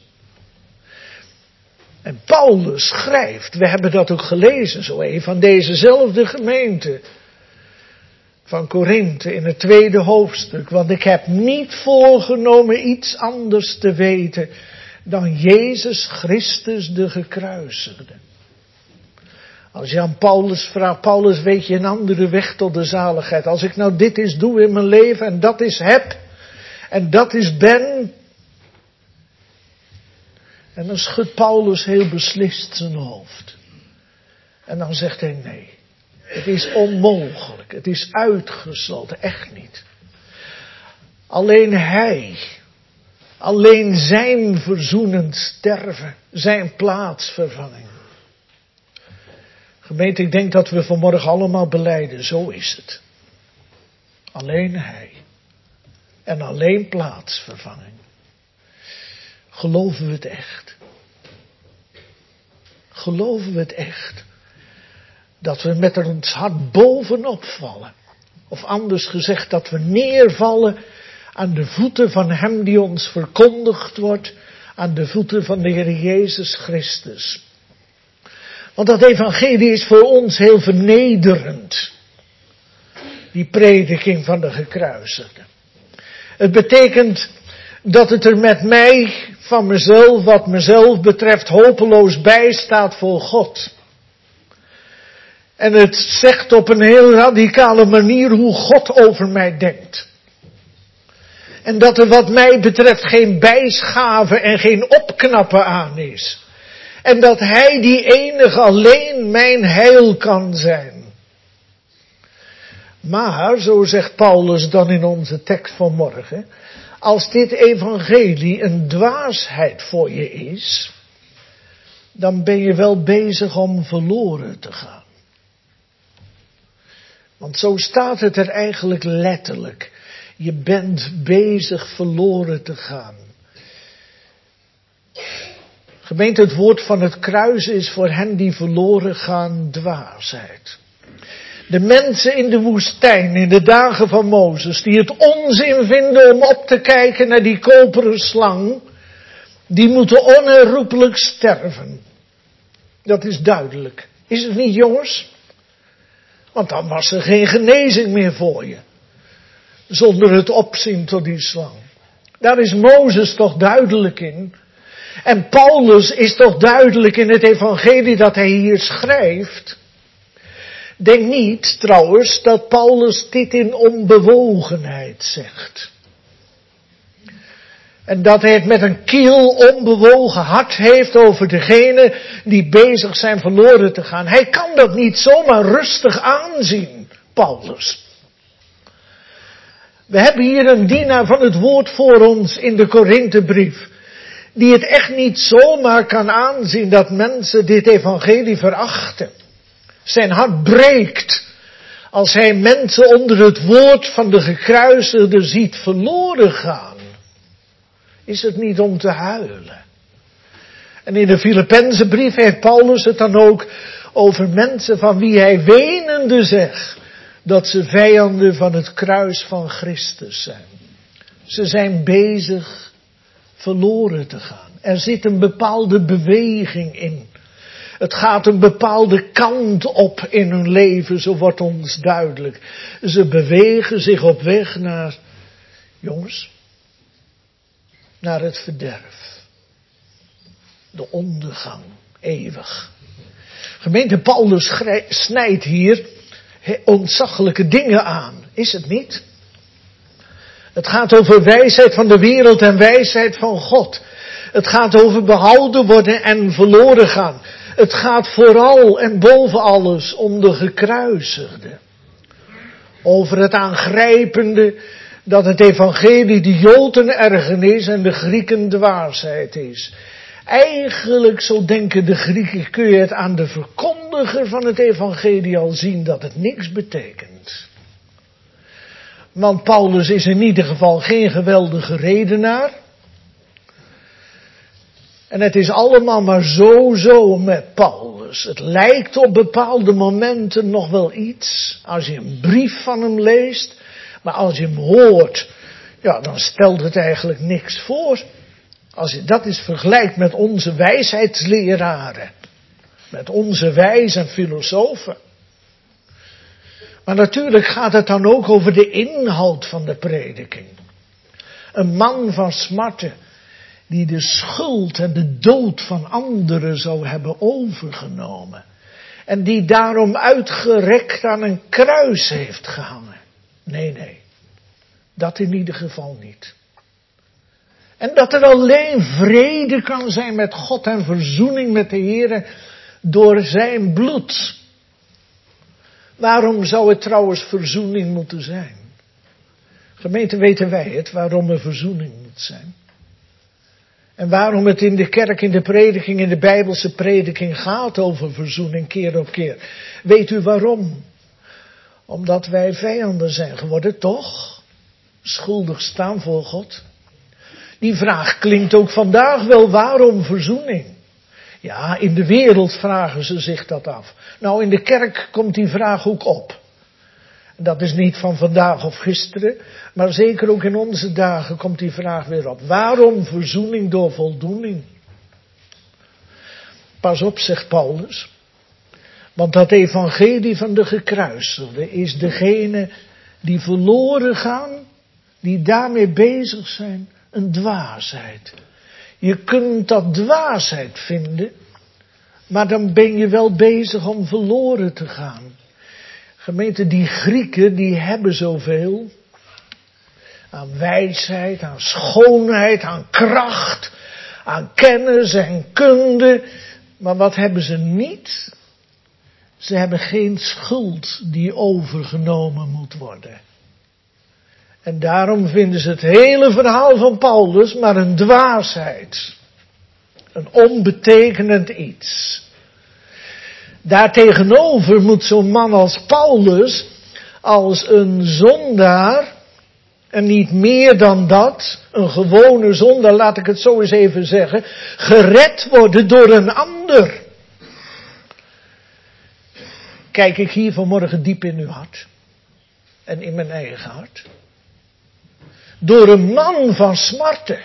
En Paulus schrijft, we hebben dat ook gelezen zo even, van dezezelfde gemeente van Korinthe in het tweede hoofdstuk. Want ik heb niet voorgenomen iets anders te weten dan Jezus Christus de gekruisigde. Als je aan Paulus vraagt, Paulus, weet je een andere weg tot de zaligheid? Als ik nou dit eens doe in mijn leven en dat is heb en dat is ben. En dan schudt Paulus heel beslist zijn hoofd. En dan zegt hij nee. Het is onmogelijk. Het is uitgesloten. Echt niet. Alleen hij. Alleen zijn verzoenend sterven. Zijn plaatsvervanging. Gemeente, ik denk dat we vanmorgen allemaal belijden. Zo is het. Alleen hij. En alleen plaatsvervanging. Geloven we het echt? Geloven we het echt? Dat we met ons hart bovenop vallen. Of anders gezegd, dat we neervallen aan de voeten van hem die ons verkondigd wordt. Aan de voeten van de Heer Jezus Christus. Want dat evangelie is voor ons heel vernederend. Die prediking van de gekruisigde. Het betekent dat het er met mij, van mezelf, wat mezelf betreft, hopeloos bij staat voor God. En het zegt op een heel radicale manier hoe God over mij denkt. En dat er wat mij betreft geen bijschaven en geen opknappen aan is. En dat Hij die enige alleen mijn heil kan zijn. Maar, zo zegt Paulus dan in onze tekst van morgen, als dit evangelie een dwaasheid voor je is, dan ben je wel bezig om verloren te gaan. Want zo staat het er eigenlijk letterlijk. Je bent bezig verloren te gaan. Gemeente, het woord van het kruis is voor hen die verloren gaan dwaasheid. De mensen in de woestijn, in de dagen van Mozes, die het onzin vinden om op te kijken naar die koperen slang, die moeten onherroepelijk sterven. Dat is duidelijk. Is het niet, jongens? Want dan was er geen genezing meer voor je. Zonder het opzien tot die slang. Daar is Mozes toch duidelijk in. En Paulus is toch duidelijk in het evangelie dat hij hier schrijft. Denk niet, trouwens, dat Paulus dit in onbewogenheid zegt. En dat hij het met een kiel onbewogen hart heeft over degenen die bezig zijn verloren te gaan. Hij kan dat niet zomaar rustig aanzien, Paulus. We hebben hier een dienaar van het woord voor ons in de Korinthebrief, die het echt niet zomaar kan aanzien dat mensen dit evangelie verachten. Zijn hart breekt als hij mensen onder het woord van de gekruisigde ziet verloren gaan. Is het niet om te huilen? En in de Filippenzenbrief heeft Paulus het dan ook over mensen van wie hij wenende zegt dat ze vijanden van het kruis van Christus zijn. Ze zijn bezig verloren te gaan. Er zit een bepaalde beweging in. Het gaat een bepaalde kant op in hun leven, zo wordt ons duidelijk. Ze bewegen zich op weg naar, jongens, naar het verderf. De ondergang, eeuwig. Gemeente Paulus snijdt hier ontzaglijke dingen aan, is het niet? Het gaat over wijsheid van de wereld en wijsheid van God. Het gaat over behouden worden en verloren gaan. Het gaat vooral en boven alles om de gekruisigde. Over het aangrijpende dat het evangelie de Joden ergernis en de Grieken dwaasheid is. Eigenlijk, zo denken de Grieken, kun je het aan de verkondiger van het evangelie al zien dat het niks betekent. Want Paulus is in ieder geval geen geweldige redenaar. En het is allemaal maar zo-zo met Paulus. Het lijkt op bepaalde momenten nog wel iets, als je een brief van hem leest. Maar als je hem hoort, ja, dan stelt het eigenlijk niks voor. Als je dat eens vergelijkt met onze wijsheidsleraren. Met onze wijs en filosofen. Maar natuurlijk gaat het dan ook over de inhoud van de prediking. Een man van smarten, die de schuld en de dood van anderen zou hebben overgenomen. En die daarom uitgerekt aan een kruis heeft gehangen. Nee, nee. Dat in ieder geval niet. En dat er alleen vrede kan zijn met God en verzoening met de Heer door zijn bloed. Waarom zou het trouwens verzoening moeten zijn? Gemeente, weten wij het, waarom er verzoening moet zijn? En waarom het in de kerk, in de prediking, in de Bijbelse prediking gaat over verzoening keer op keer. Weet u waarom? Omdat wij vijanden zijn geworden, toch? Schuldig staan voor God. Die vraag klinkt ook vandaag wel, waarom verzoening? Ja, in de wereld vragen ze zich dat af. Nou, in de kerk komt die vraag ook op. Dat is niet van vandaag of gisteren, maar zeker ook in onze dagen komt die vraag weer op. Waarom verzoening door voldoening? Pas op, zegt Paulus. Want dat evangelie van de gekruisigde is degene die verloren gaan, die daarmee bezig zijn, een dwaasheid. Je kunt dat dwaasheid vinden, maar dan ben je wel bezig om verloren te gaan. Gemeente, die Grieken, die hebben zoveel. Aan wijsheid, aan schoonheid, aan kracht, aan kennis en kunde. Maar wat hebben ze niet? Ze hebben geen schuld die overgenomen moet worden. En daarom vinden ze het hele verhaal van Paulus maar een dwaasheid. Een onbetekenend iets. Daartegenover moet zo'n man als Paulus als een zondaar, en niet meer dan dat, een gewone zondaar, laat ik het zo eens even zeggen, gered worden door een ander. Kijk ik hier vanmorgen diep in uw hart en in mijn eigen hart. Door een man van smarten.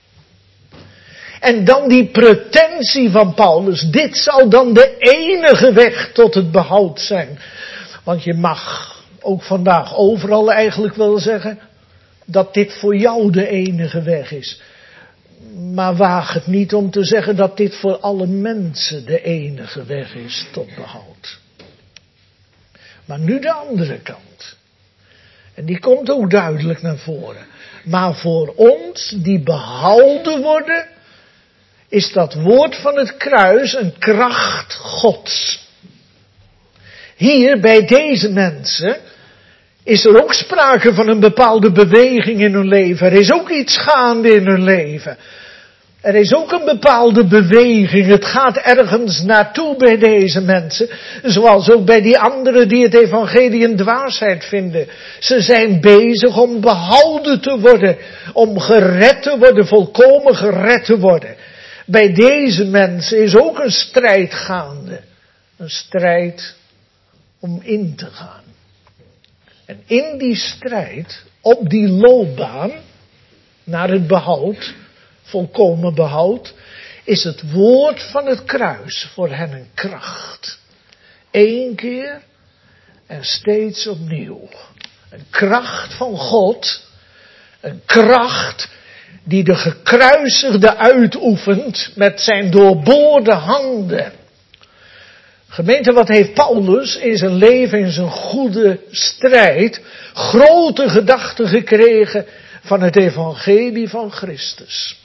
En dan die pretentie van Paulus. Dit zal dan de enige weg tot het behoud zijn. Want je mag ook vandaag overal eigenlijk wel zeggen dat dit voor jou de enige weg is. Maar waag het niet om te zeggen dat dit voor alle mensen de enige weg is tot behoud. Maar nu de andere kant. En die komt ook duidelijk naar voren. Maar voor ons die behouden worden, is dat woord van het kruis een kracht Gods. Hier bij deze mensen is er ook sprake van een bepaalde beweging in hun leven. Er is ook iets gaande in hun leven. Er is ook een bepaalde beweging. Het gaat ergens naartoe bij deze mensen. Zoals ook bij die anderen die het evangelie een dwaasheid vinden. Ze zijn bezig om behouden te worden. Om gered te worden, volkomen gered te worden. Bij deze mensen is ook een strijd gaande. Een strijd om in te gaan. En in die strijd, op die loopbaan, naar het behoud, volkomen behoud, is het woord van het kruis voor hen een kracht. Eén keer en steeds opnieuw. Een kracht van God, een kracht die de gekruisigde uitoefent met zijn doorboorde handen. Gemeente, wat heeft Paulus in zijn leven, in zijn goede strijd, grote gedachten gekregen van het evangelie van Christus.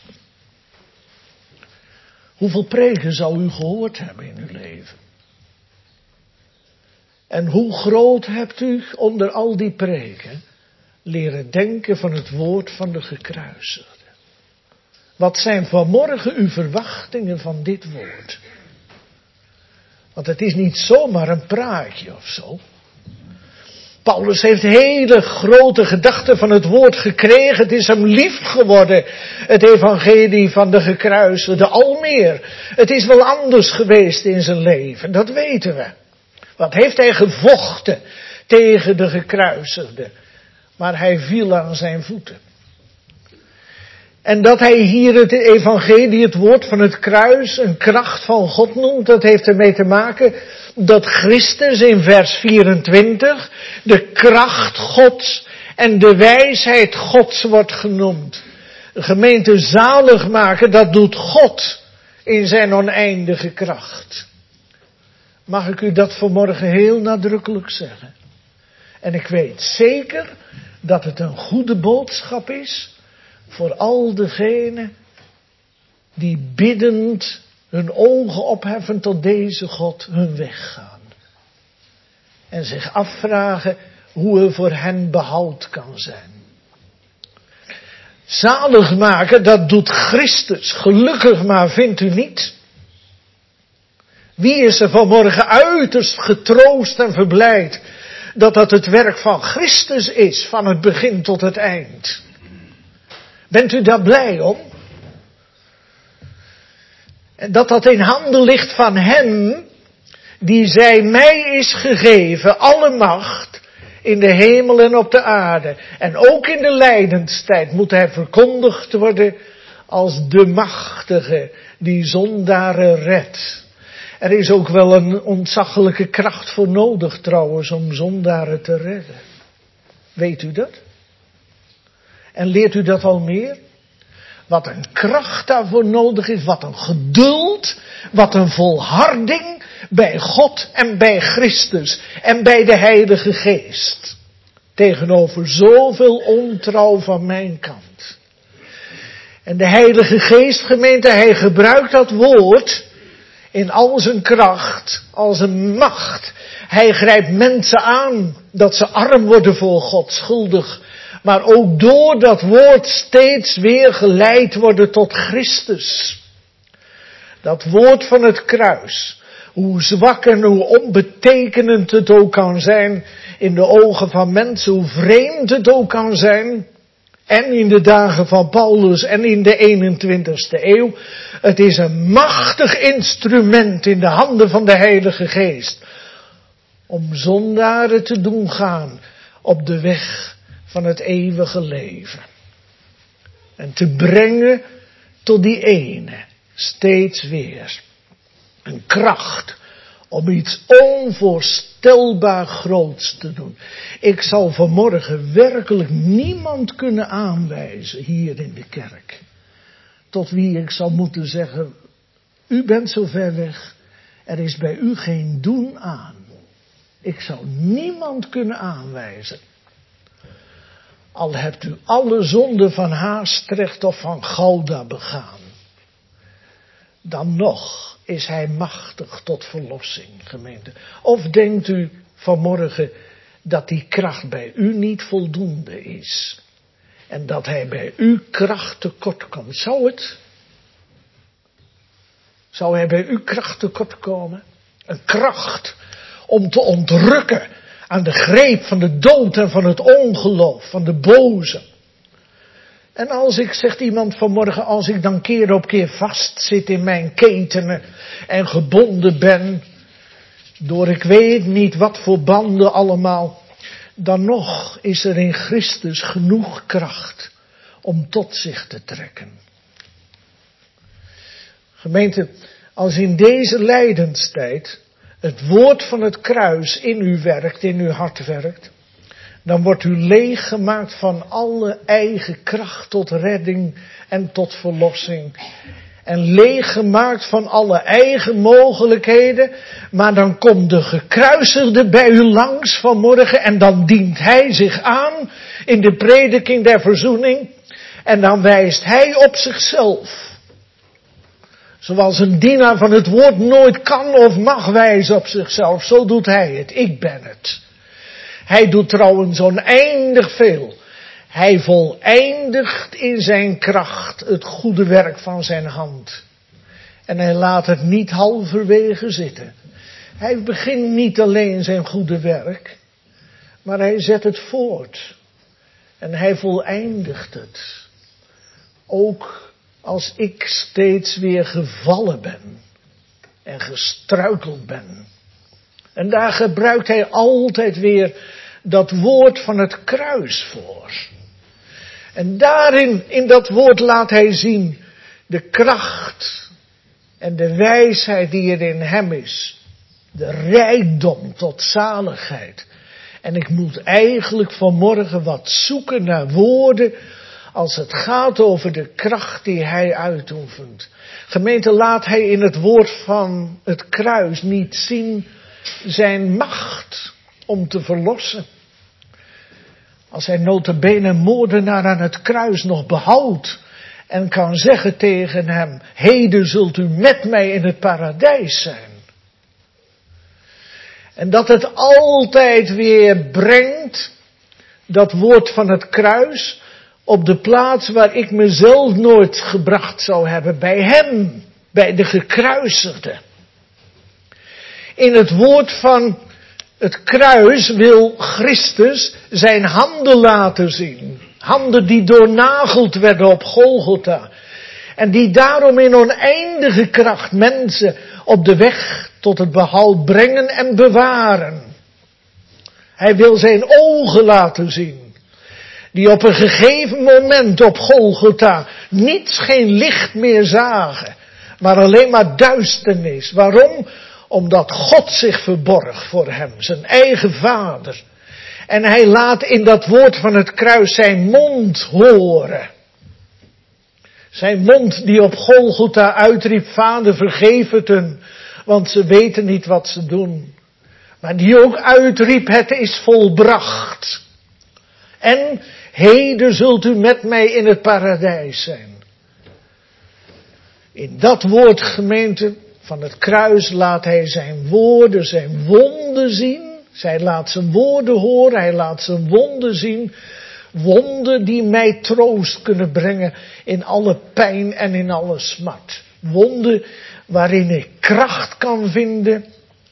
Hoeveel preken zou u gehoord hebben in uw leven? En hoe groot hebt u onder al die preken leren denken van het woord van de gekruisigde? Wat zijn vanmorgen uw verwachtingen van dit woord? Want het is niet zomaar een praatje of zo. Paulus heeft hele grote gedachten van het woord gekregen. Het is hem lief geworden, het evangelie van de gekruisigde. Al meer. Het is wel anders geweest in zijn leven, dat weten we. Wat heeft hij gevochten tegen de gekruisigde? Maar hij viel aan zijn voeten. En dat hij hier het evangelie, het woord van het kruis, een kracht van God noemt, dat heeft ermee te maken dat Christus in vers vierentwintig de kracht Gods en de wijsheid Gods wordt genoemd. De gemeente zalig maken, dat doet God in zijn oneindige kracht. Mag ik u dat vanmorgen heel nadrukkelijk zeggen? En ik weet zeker dat het een goede boodschap is voor al degenen die biddend hun ogen opheffen tot deze God hun weg gaan. En zich afvragen hoe er voor hen behoud kan zijn. Zalig maken, dat doet Christus. Gelukkig maar, vindt u niet? Wie is er vanmorgen uiterst getroost en verblijd dat dat het werk van Christus is, van het begin tot het eind? Bent u daar blij om? En dat dat in handen ligt van hem, die zei, mij is gegeven alle macht in de hemel en op de aarde. En ook in de lijdenstijd moet hij verkondigd worden als de machtige die zondaren redt. Er is ook wel een ontzaglijke kracht voor nodig trouwens om zondaren te redden. Weet u dat? En leert u dat al meer? Wat een kracht daarvoor nodig is, wat een geduld, wat een volharding bij God en bij Christus en bij de Heilige Geest. Tegenover zoveel ontrouw van mijn kant. En de Heilige Geest, gemeente, hij gebruikt dat woord in al zijn kracht, als een macht. Hij grijpt mensen aan dat ze arm worden voor God, schuldig. Maar ook door dat woord steeds weer geleid worden tot Christus. Dat woord van het kruis. Hoe zwak en hoe onbetekenend het ook kan zijn in de ogen van mensen. Hoe vreemd het ook kan zijn. En in de dagen van Paulus en in de eenentwintigste eeuw. Het is een machtig instrument in de handen van de Heilige Geest. Om zondaren te doen gaan op de weg van het eeuwige leven. En te brengen tot die ene, steeds weer. Een kracht om iets onvoorstelbaar groots te doen. Ik zal vanmorgen werkelijk niemand kunnen aanwijzen hier in de kerk. Tot wie ik zal moeten zeggen, u bent zo ver weg, er is bij u geen doen aan. Ik zou niemand kunnen aanwijzen. Al hebt u alle zonden van Haastrecht of van Gouda begaan. Dan nog is hij machtig tot verlossing, gemeente. Of denkt u vanmorgen dat die kracht bij u niet voldoende is? En dat hij bij u kracht tekort komt. Zou het? Zou hij bij u kracht tekort komen? Een kracht om te ontrukken aan de greep van de dood en van het ongeloof, van de boze. En als ik, zegt iemand vanmorgen, als ik dan keer op keer vastzit in mijn ketenen en gebonden ben, door ik weet niet wat voor banden allemaal, dan nog is er in Christus genoeg kracht om tot zich te trekken. Gemeente, als in deze lijdenstijd het woord van het kruis in u werkt, in uw hart werkt, dan wordt u leeggemaakt van alle eigen kracht tot redding en tot verlossing. En leeggemaakt van alle eigen mogelijkheden. Maar dan komt de gekruisigde bij u langs vanmorgen en dan dient hij zich aan in de prediking der verzoening. En dan wijst hij op zichzelf. Zoals een dienaar van het woord nooit kan of mag wijzen op zichzelf. Zo doet hij het. Ik ben het. Hij doet trouwens oneindig veel. Hij voleindigt in zijn kracht het goede werk van zijn hand. En hij laat het niet halverwege zitten. Hij begint niet alleen zijn goede werk, maar hij zet het voort. En hij voleindigt het. Ook als ik steeds weer gevallen ben en gestruikeld ben. En daar gebruikt hij altijd weer dat woord van het kruis voor. En daarin, in dat woord laat hij zien de kracht en de wijsheid die er in hem is. De rijkdom tot zaligheid. En ik moet eigenlijk vanmorgen wat zoeken naar woorden als het gaat over de kracht die hij uitoefent. Gemeente, laat hij in het woord van het kruis niet zien zijn macht om te verlossen. Als hij nota bene een moordenaar aan het kruis nog behoudt en kan zeggen tegen hem, heden zult u met mij in het paradijs zijn. En dat het altijd weer brengt, dat woord van het kruis, op de plaats waar ik mezelf nooit gebracht zou hebben, bij hem, bij de gekruisigde. In het woord van het kruis wil Christus zijn handen laten zien. Handen die doornageld werden op Golgotha. En die daarom in oneindige kracht mensen op de weg tot het behoud brengen en bewaren. Hij wil zijn ogen laten zien. Die op een gegeven moment op Golgotha niets, geen licht meer zagen. Maar alleen maar duisternis. Waarom? Omdat God zich verborg voor hem, zijn eigen vader. En hij laat in dat woord van het kruis zijn mond horen. Zijn mond die op Golgotha uitriep, Vader vergeef het hun, want ze weten niet wat ze doen. Maar die ook uitriep, het is volbracht. En heden zult u met mij in het paradijs zijn. In dat woord, gemeente, van het kruis laat hij zijn woorden, zijn wonden zien. Hij laat zijn woorden horen, hij laat zijn wonden zien. Wonden die mij troost kunnen brengen in alle pijn en in alle smart. Wonden waarin ik kracht kan vinden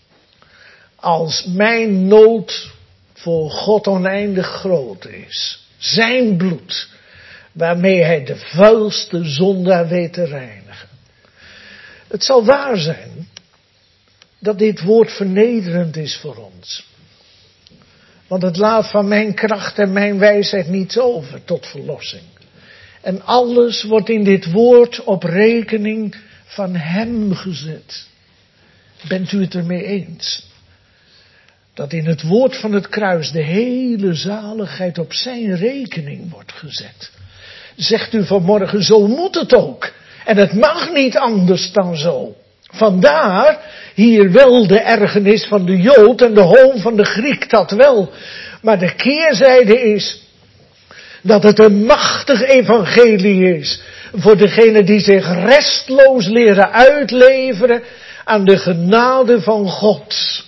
als mijn nood voor God oneindig groot is. Zijn bloed, waarmee hij de vuilste zondaar weet te reinigen. Het zal waar zijn dat dit woord vernederend is voor ons. Want het laat van mijn kracht en mijn wijsheid niets over tot verlossing. En alles wordt in dit woord op rekening van hem gezet. Bent u het ermee eens? Dat in het woord van het kruis de hele zaligheid op zijn rekening wordt gezet. Zegt u vanmorgen, zo moet het ook. En het mag niet anders dan zo. Vandaar hier wel de ergernis van de Jood en de hoon van de Griek, dat wel. Maar de keerzijde is dat het een machtig evangelie is voor degenen die zich restloos leren uitleveren aan de genade van God.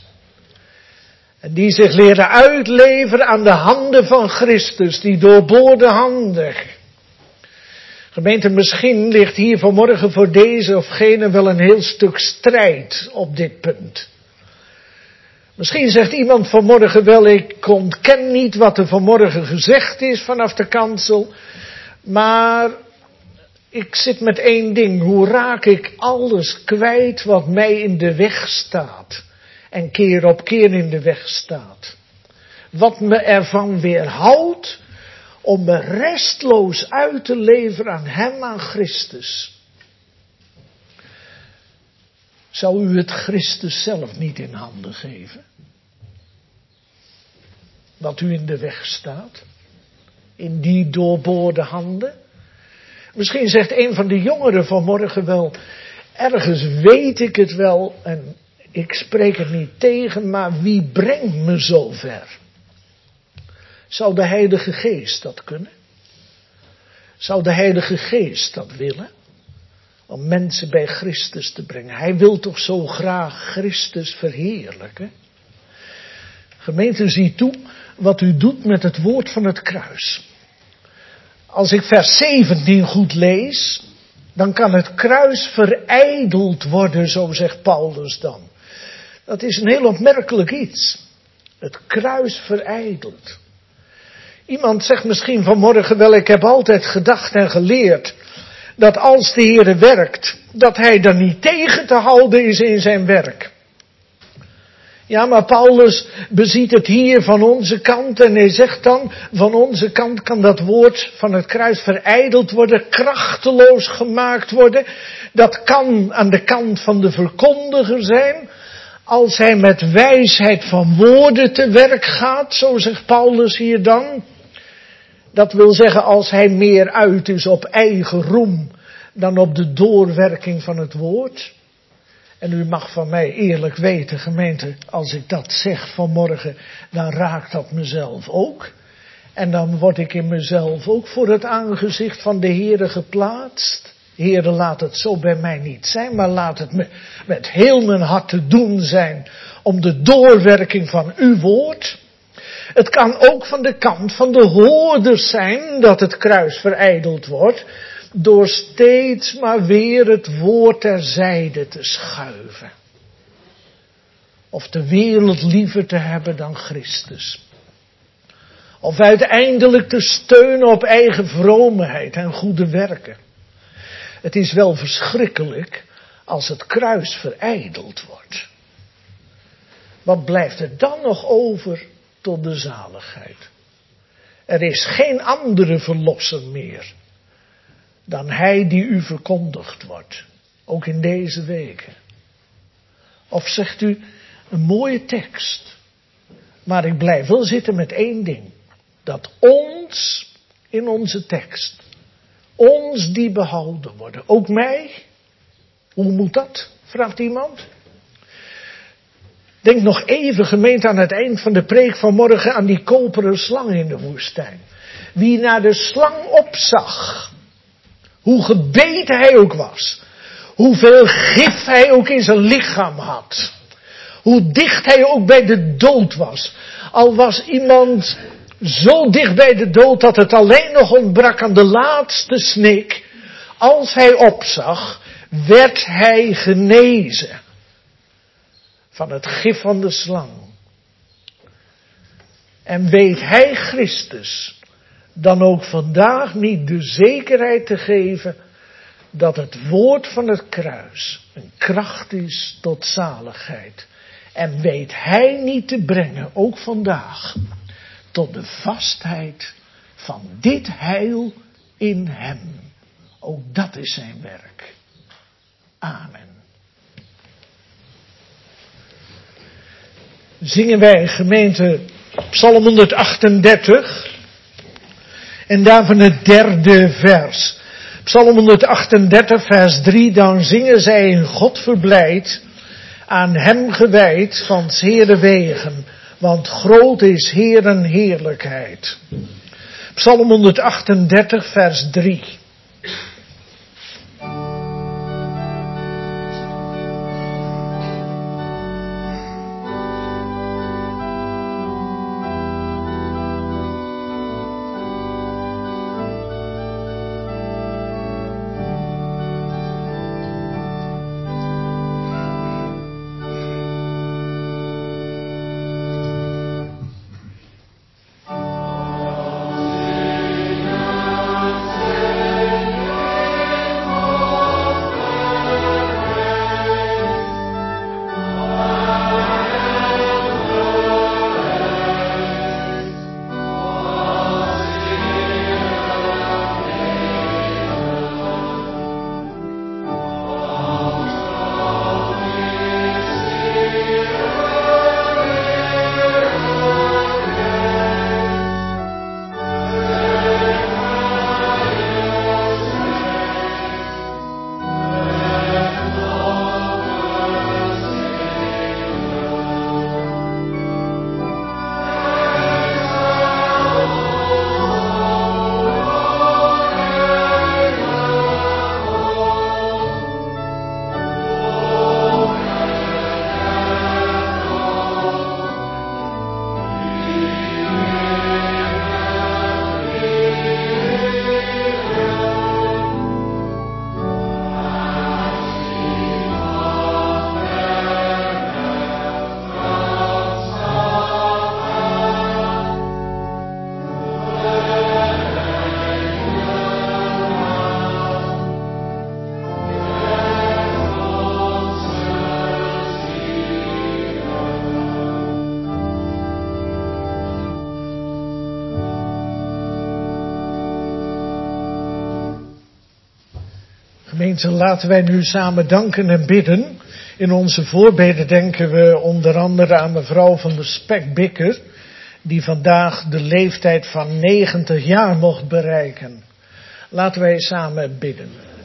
En die zich leren uitleveren aan de handen van Christus, die doorboorde handen. Gemeente, misschien ligt hier vanmorgen voor deze of gene wel een heel stuk strijd op dit punt. Misschien zegt iemand vanmorgen wel, ik ontken niet wat er vanmorgen gezegd is vanaf de kansel, maar ik zit met één ding, hoe raak ik alles kwijt wat mij in de weg staat en keer op keer in de weg staat. Wat me ervan weerhoudt om me restloos uit te leveren aan hem, aan Christus. Zou u het Christus zelf niet in handen geven? Wat u in de weg staat? In die doorboorde handen? Misschien zegt een van de jongeren vanmorgen wel, ergens weet ik het wel en ik spreek het niet tegen, maar wie brengt me zover? Zou de Heilige Geest dat kunnen? Zou de Heilige Geest dat willen? Om mensen bij Christus te brengen. Hij wil toch zo graag Christus verheerlijken? Gemeente, zie toe wat u doet met het woord van het kruis. Als ik vers zeventien goed lees, dan kan het kruis verijdeld worden, zo zegt Paulus dan. Dat is een heel opmerkelijk iets. Het kruis verijdeld. Iemand zegt misschien vanmorgen wel, ik heb altijd gedacht en geleerd dat als de Heere werkt, dat hij dan niet tegen te houden is in zijn werk. Ja, maar Paulus beziet het hier van onze kant en hij zegt dan, van onze kant kan dat woord van het kruis verijdeld worden, krachteloos gemaakt worden. Dat kan aan de kant van de verkondiger zijn, als hij met wijsheid van woorden te werk gaat, zo zegt Paulus hier dan. Dat wil zeggen als hij meer uit is op eigen roem dan op de doorwerking van het woord. En u mag van mij eerlijk weten, gemeente, als ik dat zeg vanmorgen, dan raakt dat mezelf ook. En dan word ik in mezelf ook voor het aangezicht van de Heere geplaatst. Heere, laat het zo bij mij niet zijn, maar laat het me met heel mijn hart te doen zijn om de doorwerking van uw woord. Het kan ook van de kant van de hoorders zijn dat het kruis verijdeld wordt, door steeds maar weer het woord terzijde te schuiven. Of de wereld liever te hebben dan Christus. Of uiteindelijk te steunen op eigen vroomheid en goede werken. Het is wel verschrikkelijk als het kruis verijdeld wordt. Wat blijft er dan nog over tot de zaligheid? Er is geen andere verlosser meer dan hij die u verkondigd wordt. Ook in deze weken. Of zegt u, een mooie tekst. Maar ik blijf wel zitten met één ding. Dat ons, in onze tekst, ons die behouden worden. Ook mij? Hoe moet dat? Vraagt iemand. Denk nog even, gemeente, aan het eind van de preek van morgen aan die koperen slang in de woestijn. Wie naar de slang opzag, hoe gebeten hij ook was, hoeveel gif hij ook in zijn lichaam had, hoe dicht hij ook bij de dood was. Al was iemand zo dicht bij de dood dat het alleen nog ontbrak aan de laatste snik, als hij opzag, werd hij genezen van het gif van de slang. En weet hij Christus dan ook vandaag niet de zekerheid te geven dat het woord van het kruis een kracht is tot zaligheid. En weet hij niet te brengen, ook vandaag, tot de vastheid van dit heil in hem. Ook dat is zijn werk. Amen. Zingen wij, gemeente, Psalm honderdachtendertig. En daarvan het derde vers. Psalm honderdachtendertig, vers drie. Dan zingen zij in God verblijd, aan hem gewijd van 's Heere wegen. Want groot is Heeren heerlijkheid. Psalm honderdachtendertig, vers drie. Gemeente, laten wij nu samen danken en bidden. In onze voorbeden denken we onder andere aan mevrouw van der Spek-Bikker, die vandaag de leeftijd van negentig jaar mocht bereiken. Laten wij samen bidden.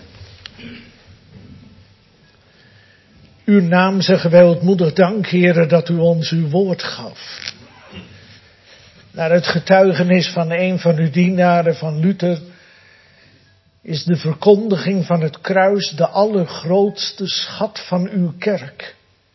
Uw naam zeggen wij ootmoedig dank, Heere, dat u ons uw woord gaf. Naar het getuigenis van een van uw dienaren, van Luther, is de verkondiging van het kruis de allergrootste schat van uw kerk.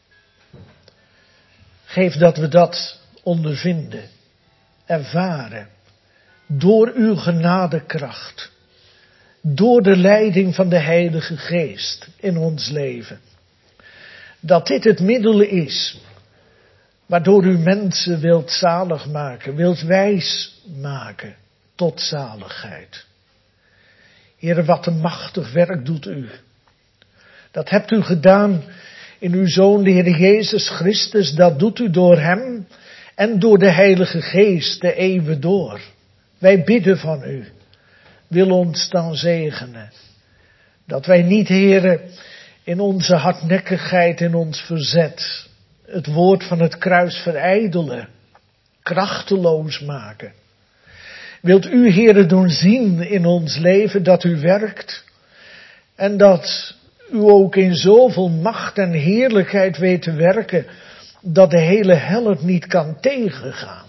Geef dat we dat ondervinden, ervaren, door uw genadekracht, door de leiding van de Heilige Geest in ons leven. Dat dit het middel is, waardoor u mensen wilt zalig maken, wilt wijs maken tot zaligheid. Heere, wat een machtig werk doet u. Dat hebt u gedaan in uw Zoon, de Heer Jezus Christus. Dat doet u door hem en door de Heilige Geest de eeuwen door. Wij bidden van u. Wil ons dan zegenen. Dat wij niet, Heere, in onze hardnekkigheid, in ons verzet, het woord van het kruis verijdelen, krachteloos maken. Wilt u, Heere, doen zien in ons leven dat u werkt en dat u ook in zoveel macht en heerlijkheid weet te werken dat de hele hel het niet kan tegengaan.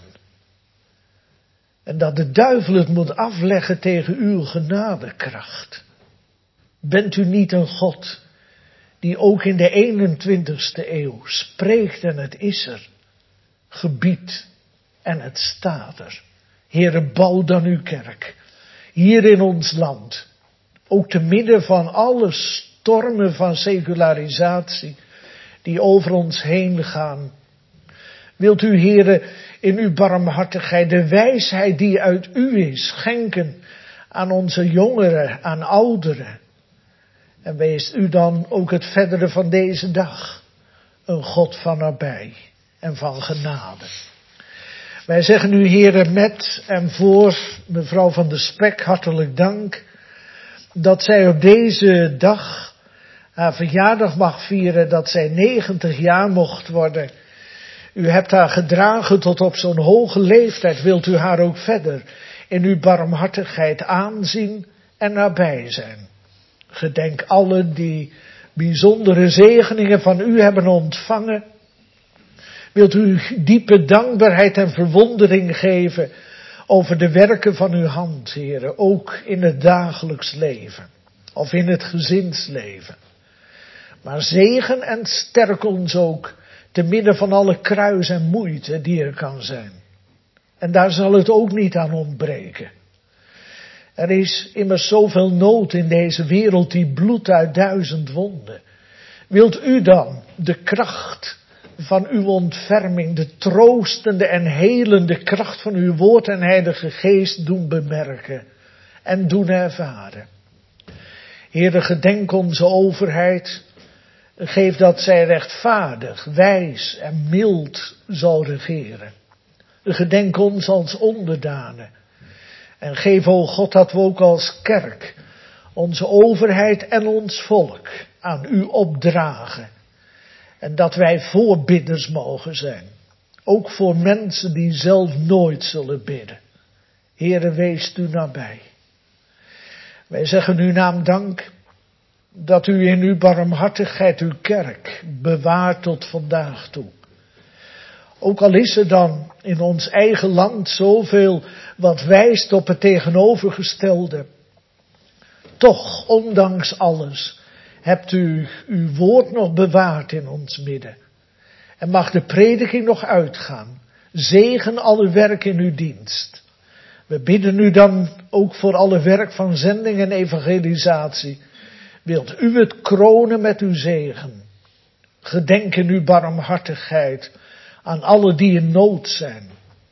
En dat de duivel het moet afleggen tegen uw genadekracht. Bent u niet een God die ook in de eenentwintigste eeuw spreekt en het is er, gebiedt en het staat er. Heere, bouw dan uw kerk, hier in ons land, ook te midden van alle stormen van secularisatie die over ons heen gaan. Wilt u, Heere, in uw barmhartigheid de wijsheid die uit u is, schenken aan onze jongeren, aan ouderen. En wees u dan ook het verdere van deze dag een God van nabij en van genade. Wij zeggen u, Heere, met en voor mevrouw van der Spek hartelijk dank dat zij op deze dag haar verjaardag mag vieren, dat zij negentig jaar mocht worden. U hebt haar gedragen tot op zo'n hoge leeftijd. Wilt u haar ook verder in uw barmhartigheid aanzien en nabij zijn. Gedenk allen die bijzondere zegeningen van u hebben ontvangen. Wilt u diepe dankbaarheid en verwondering geven over de werken van uw hand, Heere, ook in het dagelijks leven of in het gezinsleven. Maar zegen en sterk ons ook te midden van alle kruis en moeite die er kan zijn. En daar zal het ook niet aan ontbreken. Er is immers zoveel nood in deze wereld die bloedt uit duizend wonden. Wilt u dan de kracht van uw ontferming, de troostende en helende kracht van uw woord en Heilige Geest doen bemerken en doen ervaren. Heere, gedenk onze overheid, geef dat zij rechtvaardig, wijs en mild zal regeren. Gedenk ons als onderdanen en geef, o God, dat we ook als kerk onze overheid en ons volk aan u opdragen. En dat wij voorbidders mogen zijn. Ook voor mensen die zelf nooit zullen bidden. Heere, wees u nabij. Wij zeggen uw naam dank dat u in uw barmhartigheid uw kerk bewaart tot vandaag toe. Ook al is er dan in ons eigen land zoveel wat wijst op het tegenovergestelde. Toch, ondanks alles, hebt u uw woord nog bewaard in ons midden. En mag de prediking nog uitgaan. Zegen alle werk in uw dienst. We bidden u dan ook voor alle werk van zending en evangelisatie. Wilt u het kronen met uw zegen. Gedenk in uw barmhartigheid aan alle die in nood zijn.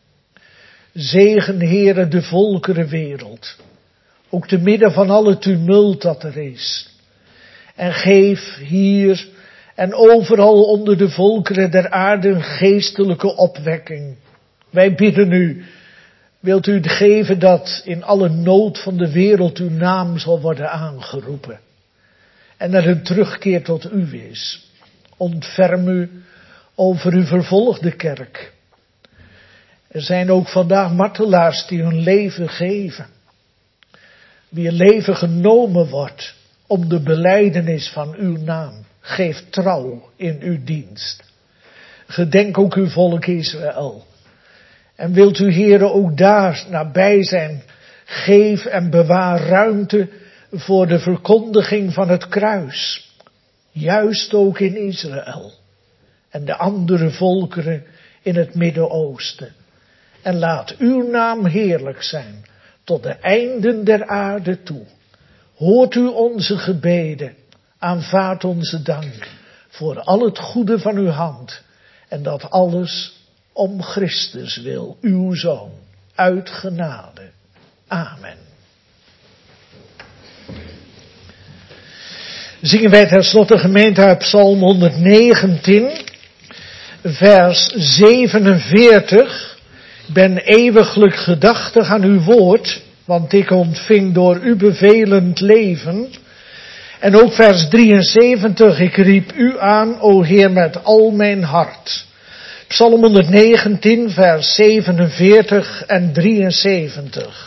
Zegen, Heere, de volkerenwereld. Ook te midden van alle tumult dat er is. En geef hier en overal onder de volkeren der aarde een geestelijke opwekking. Wij bidden u, wilt u het geven dat in alle nood van de wereld uw naam zal worden aangeroepen. en dat het terugkeer tot u is. Ontferm u over uw vervolgde kerk. Er zijn ook vandaag martelaars die hun leven geven. Wie een leven genomen wordt om de belijdenis van uw naam. Geef trouw in uw dienst. Gedenk ook uw volk Israël. En wilt u, Heere, ook daar nabij zijn. Geef en bewaar ruimte voor de verkondiging van het kruis. Juist ook in Israël. En de andere volkeren in het Midden-Oosten. En laat uw naam heerlijk zijn tot de einden der aarde toe. Hoort u onze gebeden, aanvaard onze dank voor al het goede van uw hand. En dat alles om Christus wil, uw Zoon, uit genade. Amen. Zingen wij tenslotte gemeente uit Psalm honderdnegentien, vers zevenenveertig. Ik ben eeuwiglijk gedachtig aan uw woord, want ik ontving door u bevelend leven. En ook vers drieënzeventig, ik riep u aan, o Heer, met al mijn hart. Psalm honderdnegentien, vers zevenenveertig en drieënzeventig.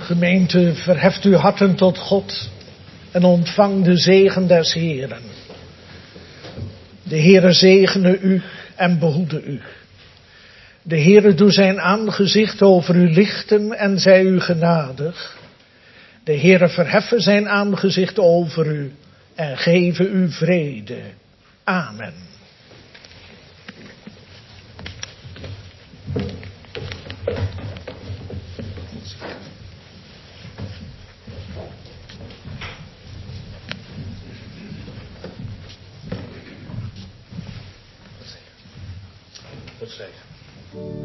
Gemeente, verheft uw harten tot God en ontvang de zegen des Heeren. De Heere zegene u en behoede u. De Heere doe zijn aangezicht over u lichten en zij u genadig. De Heere verheffen zijn aangezicht over u en geven u vrede. Amen. Tot zegen.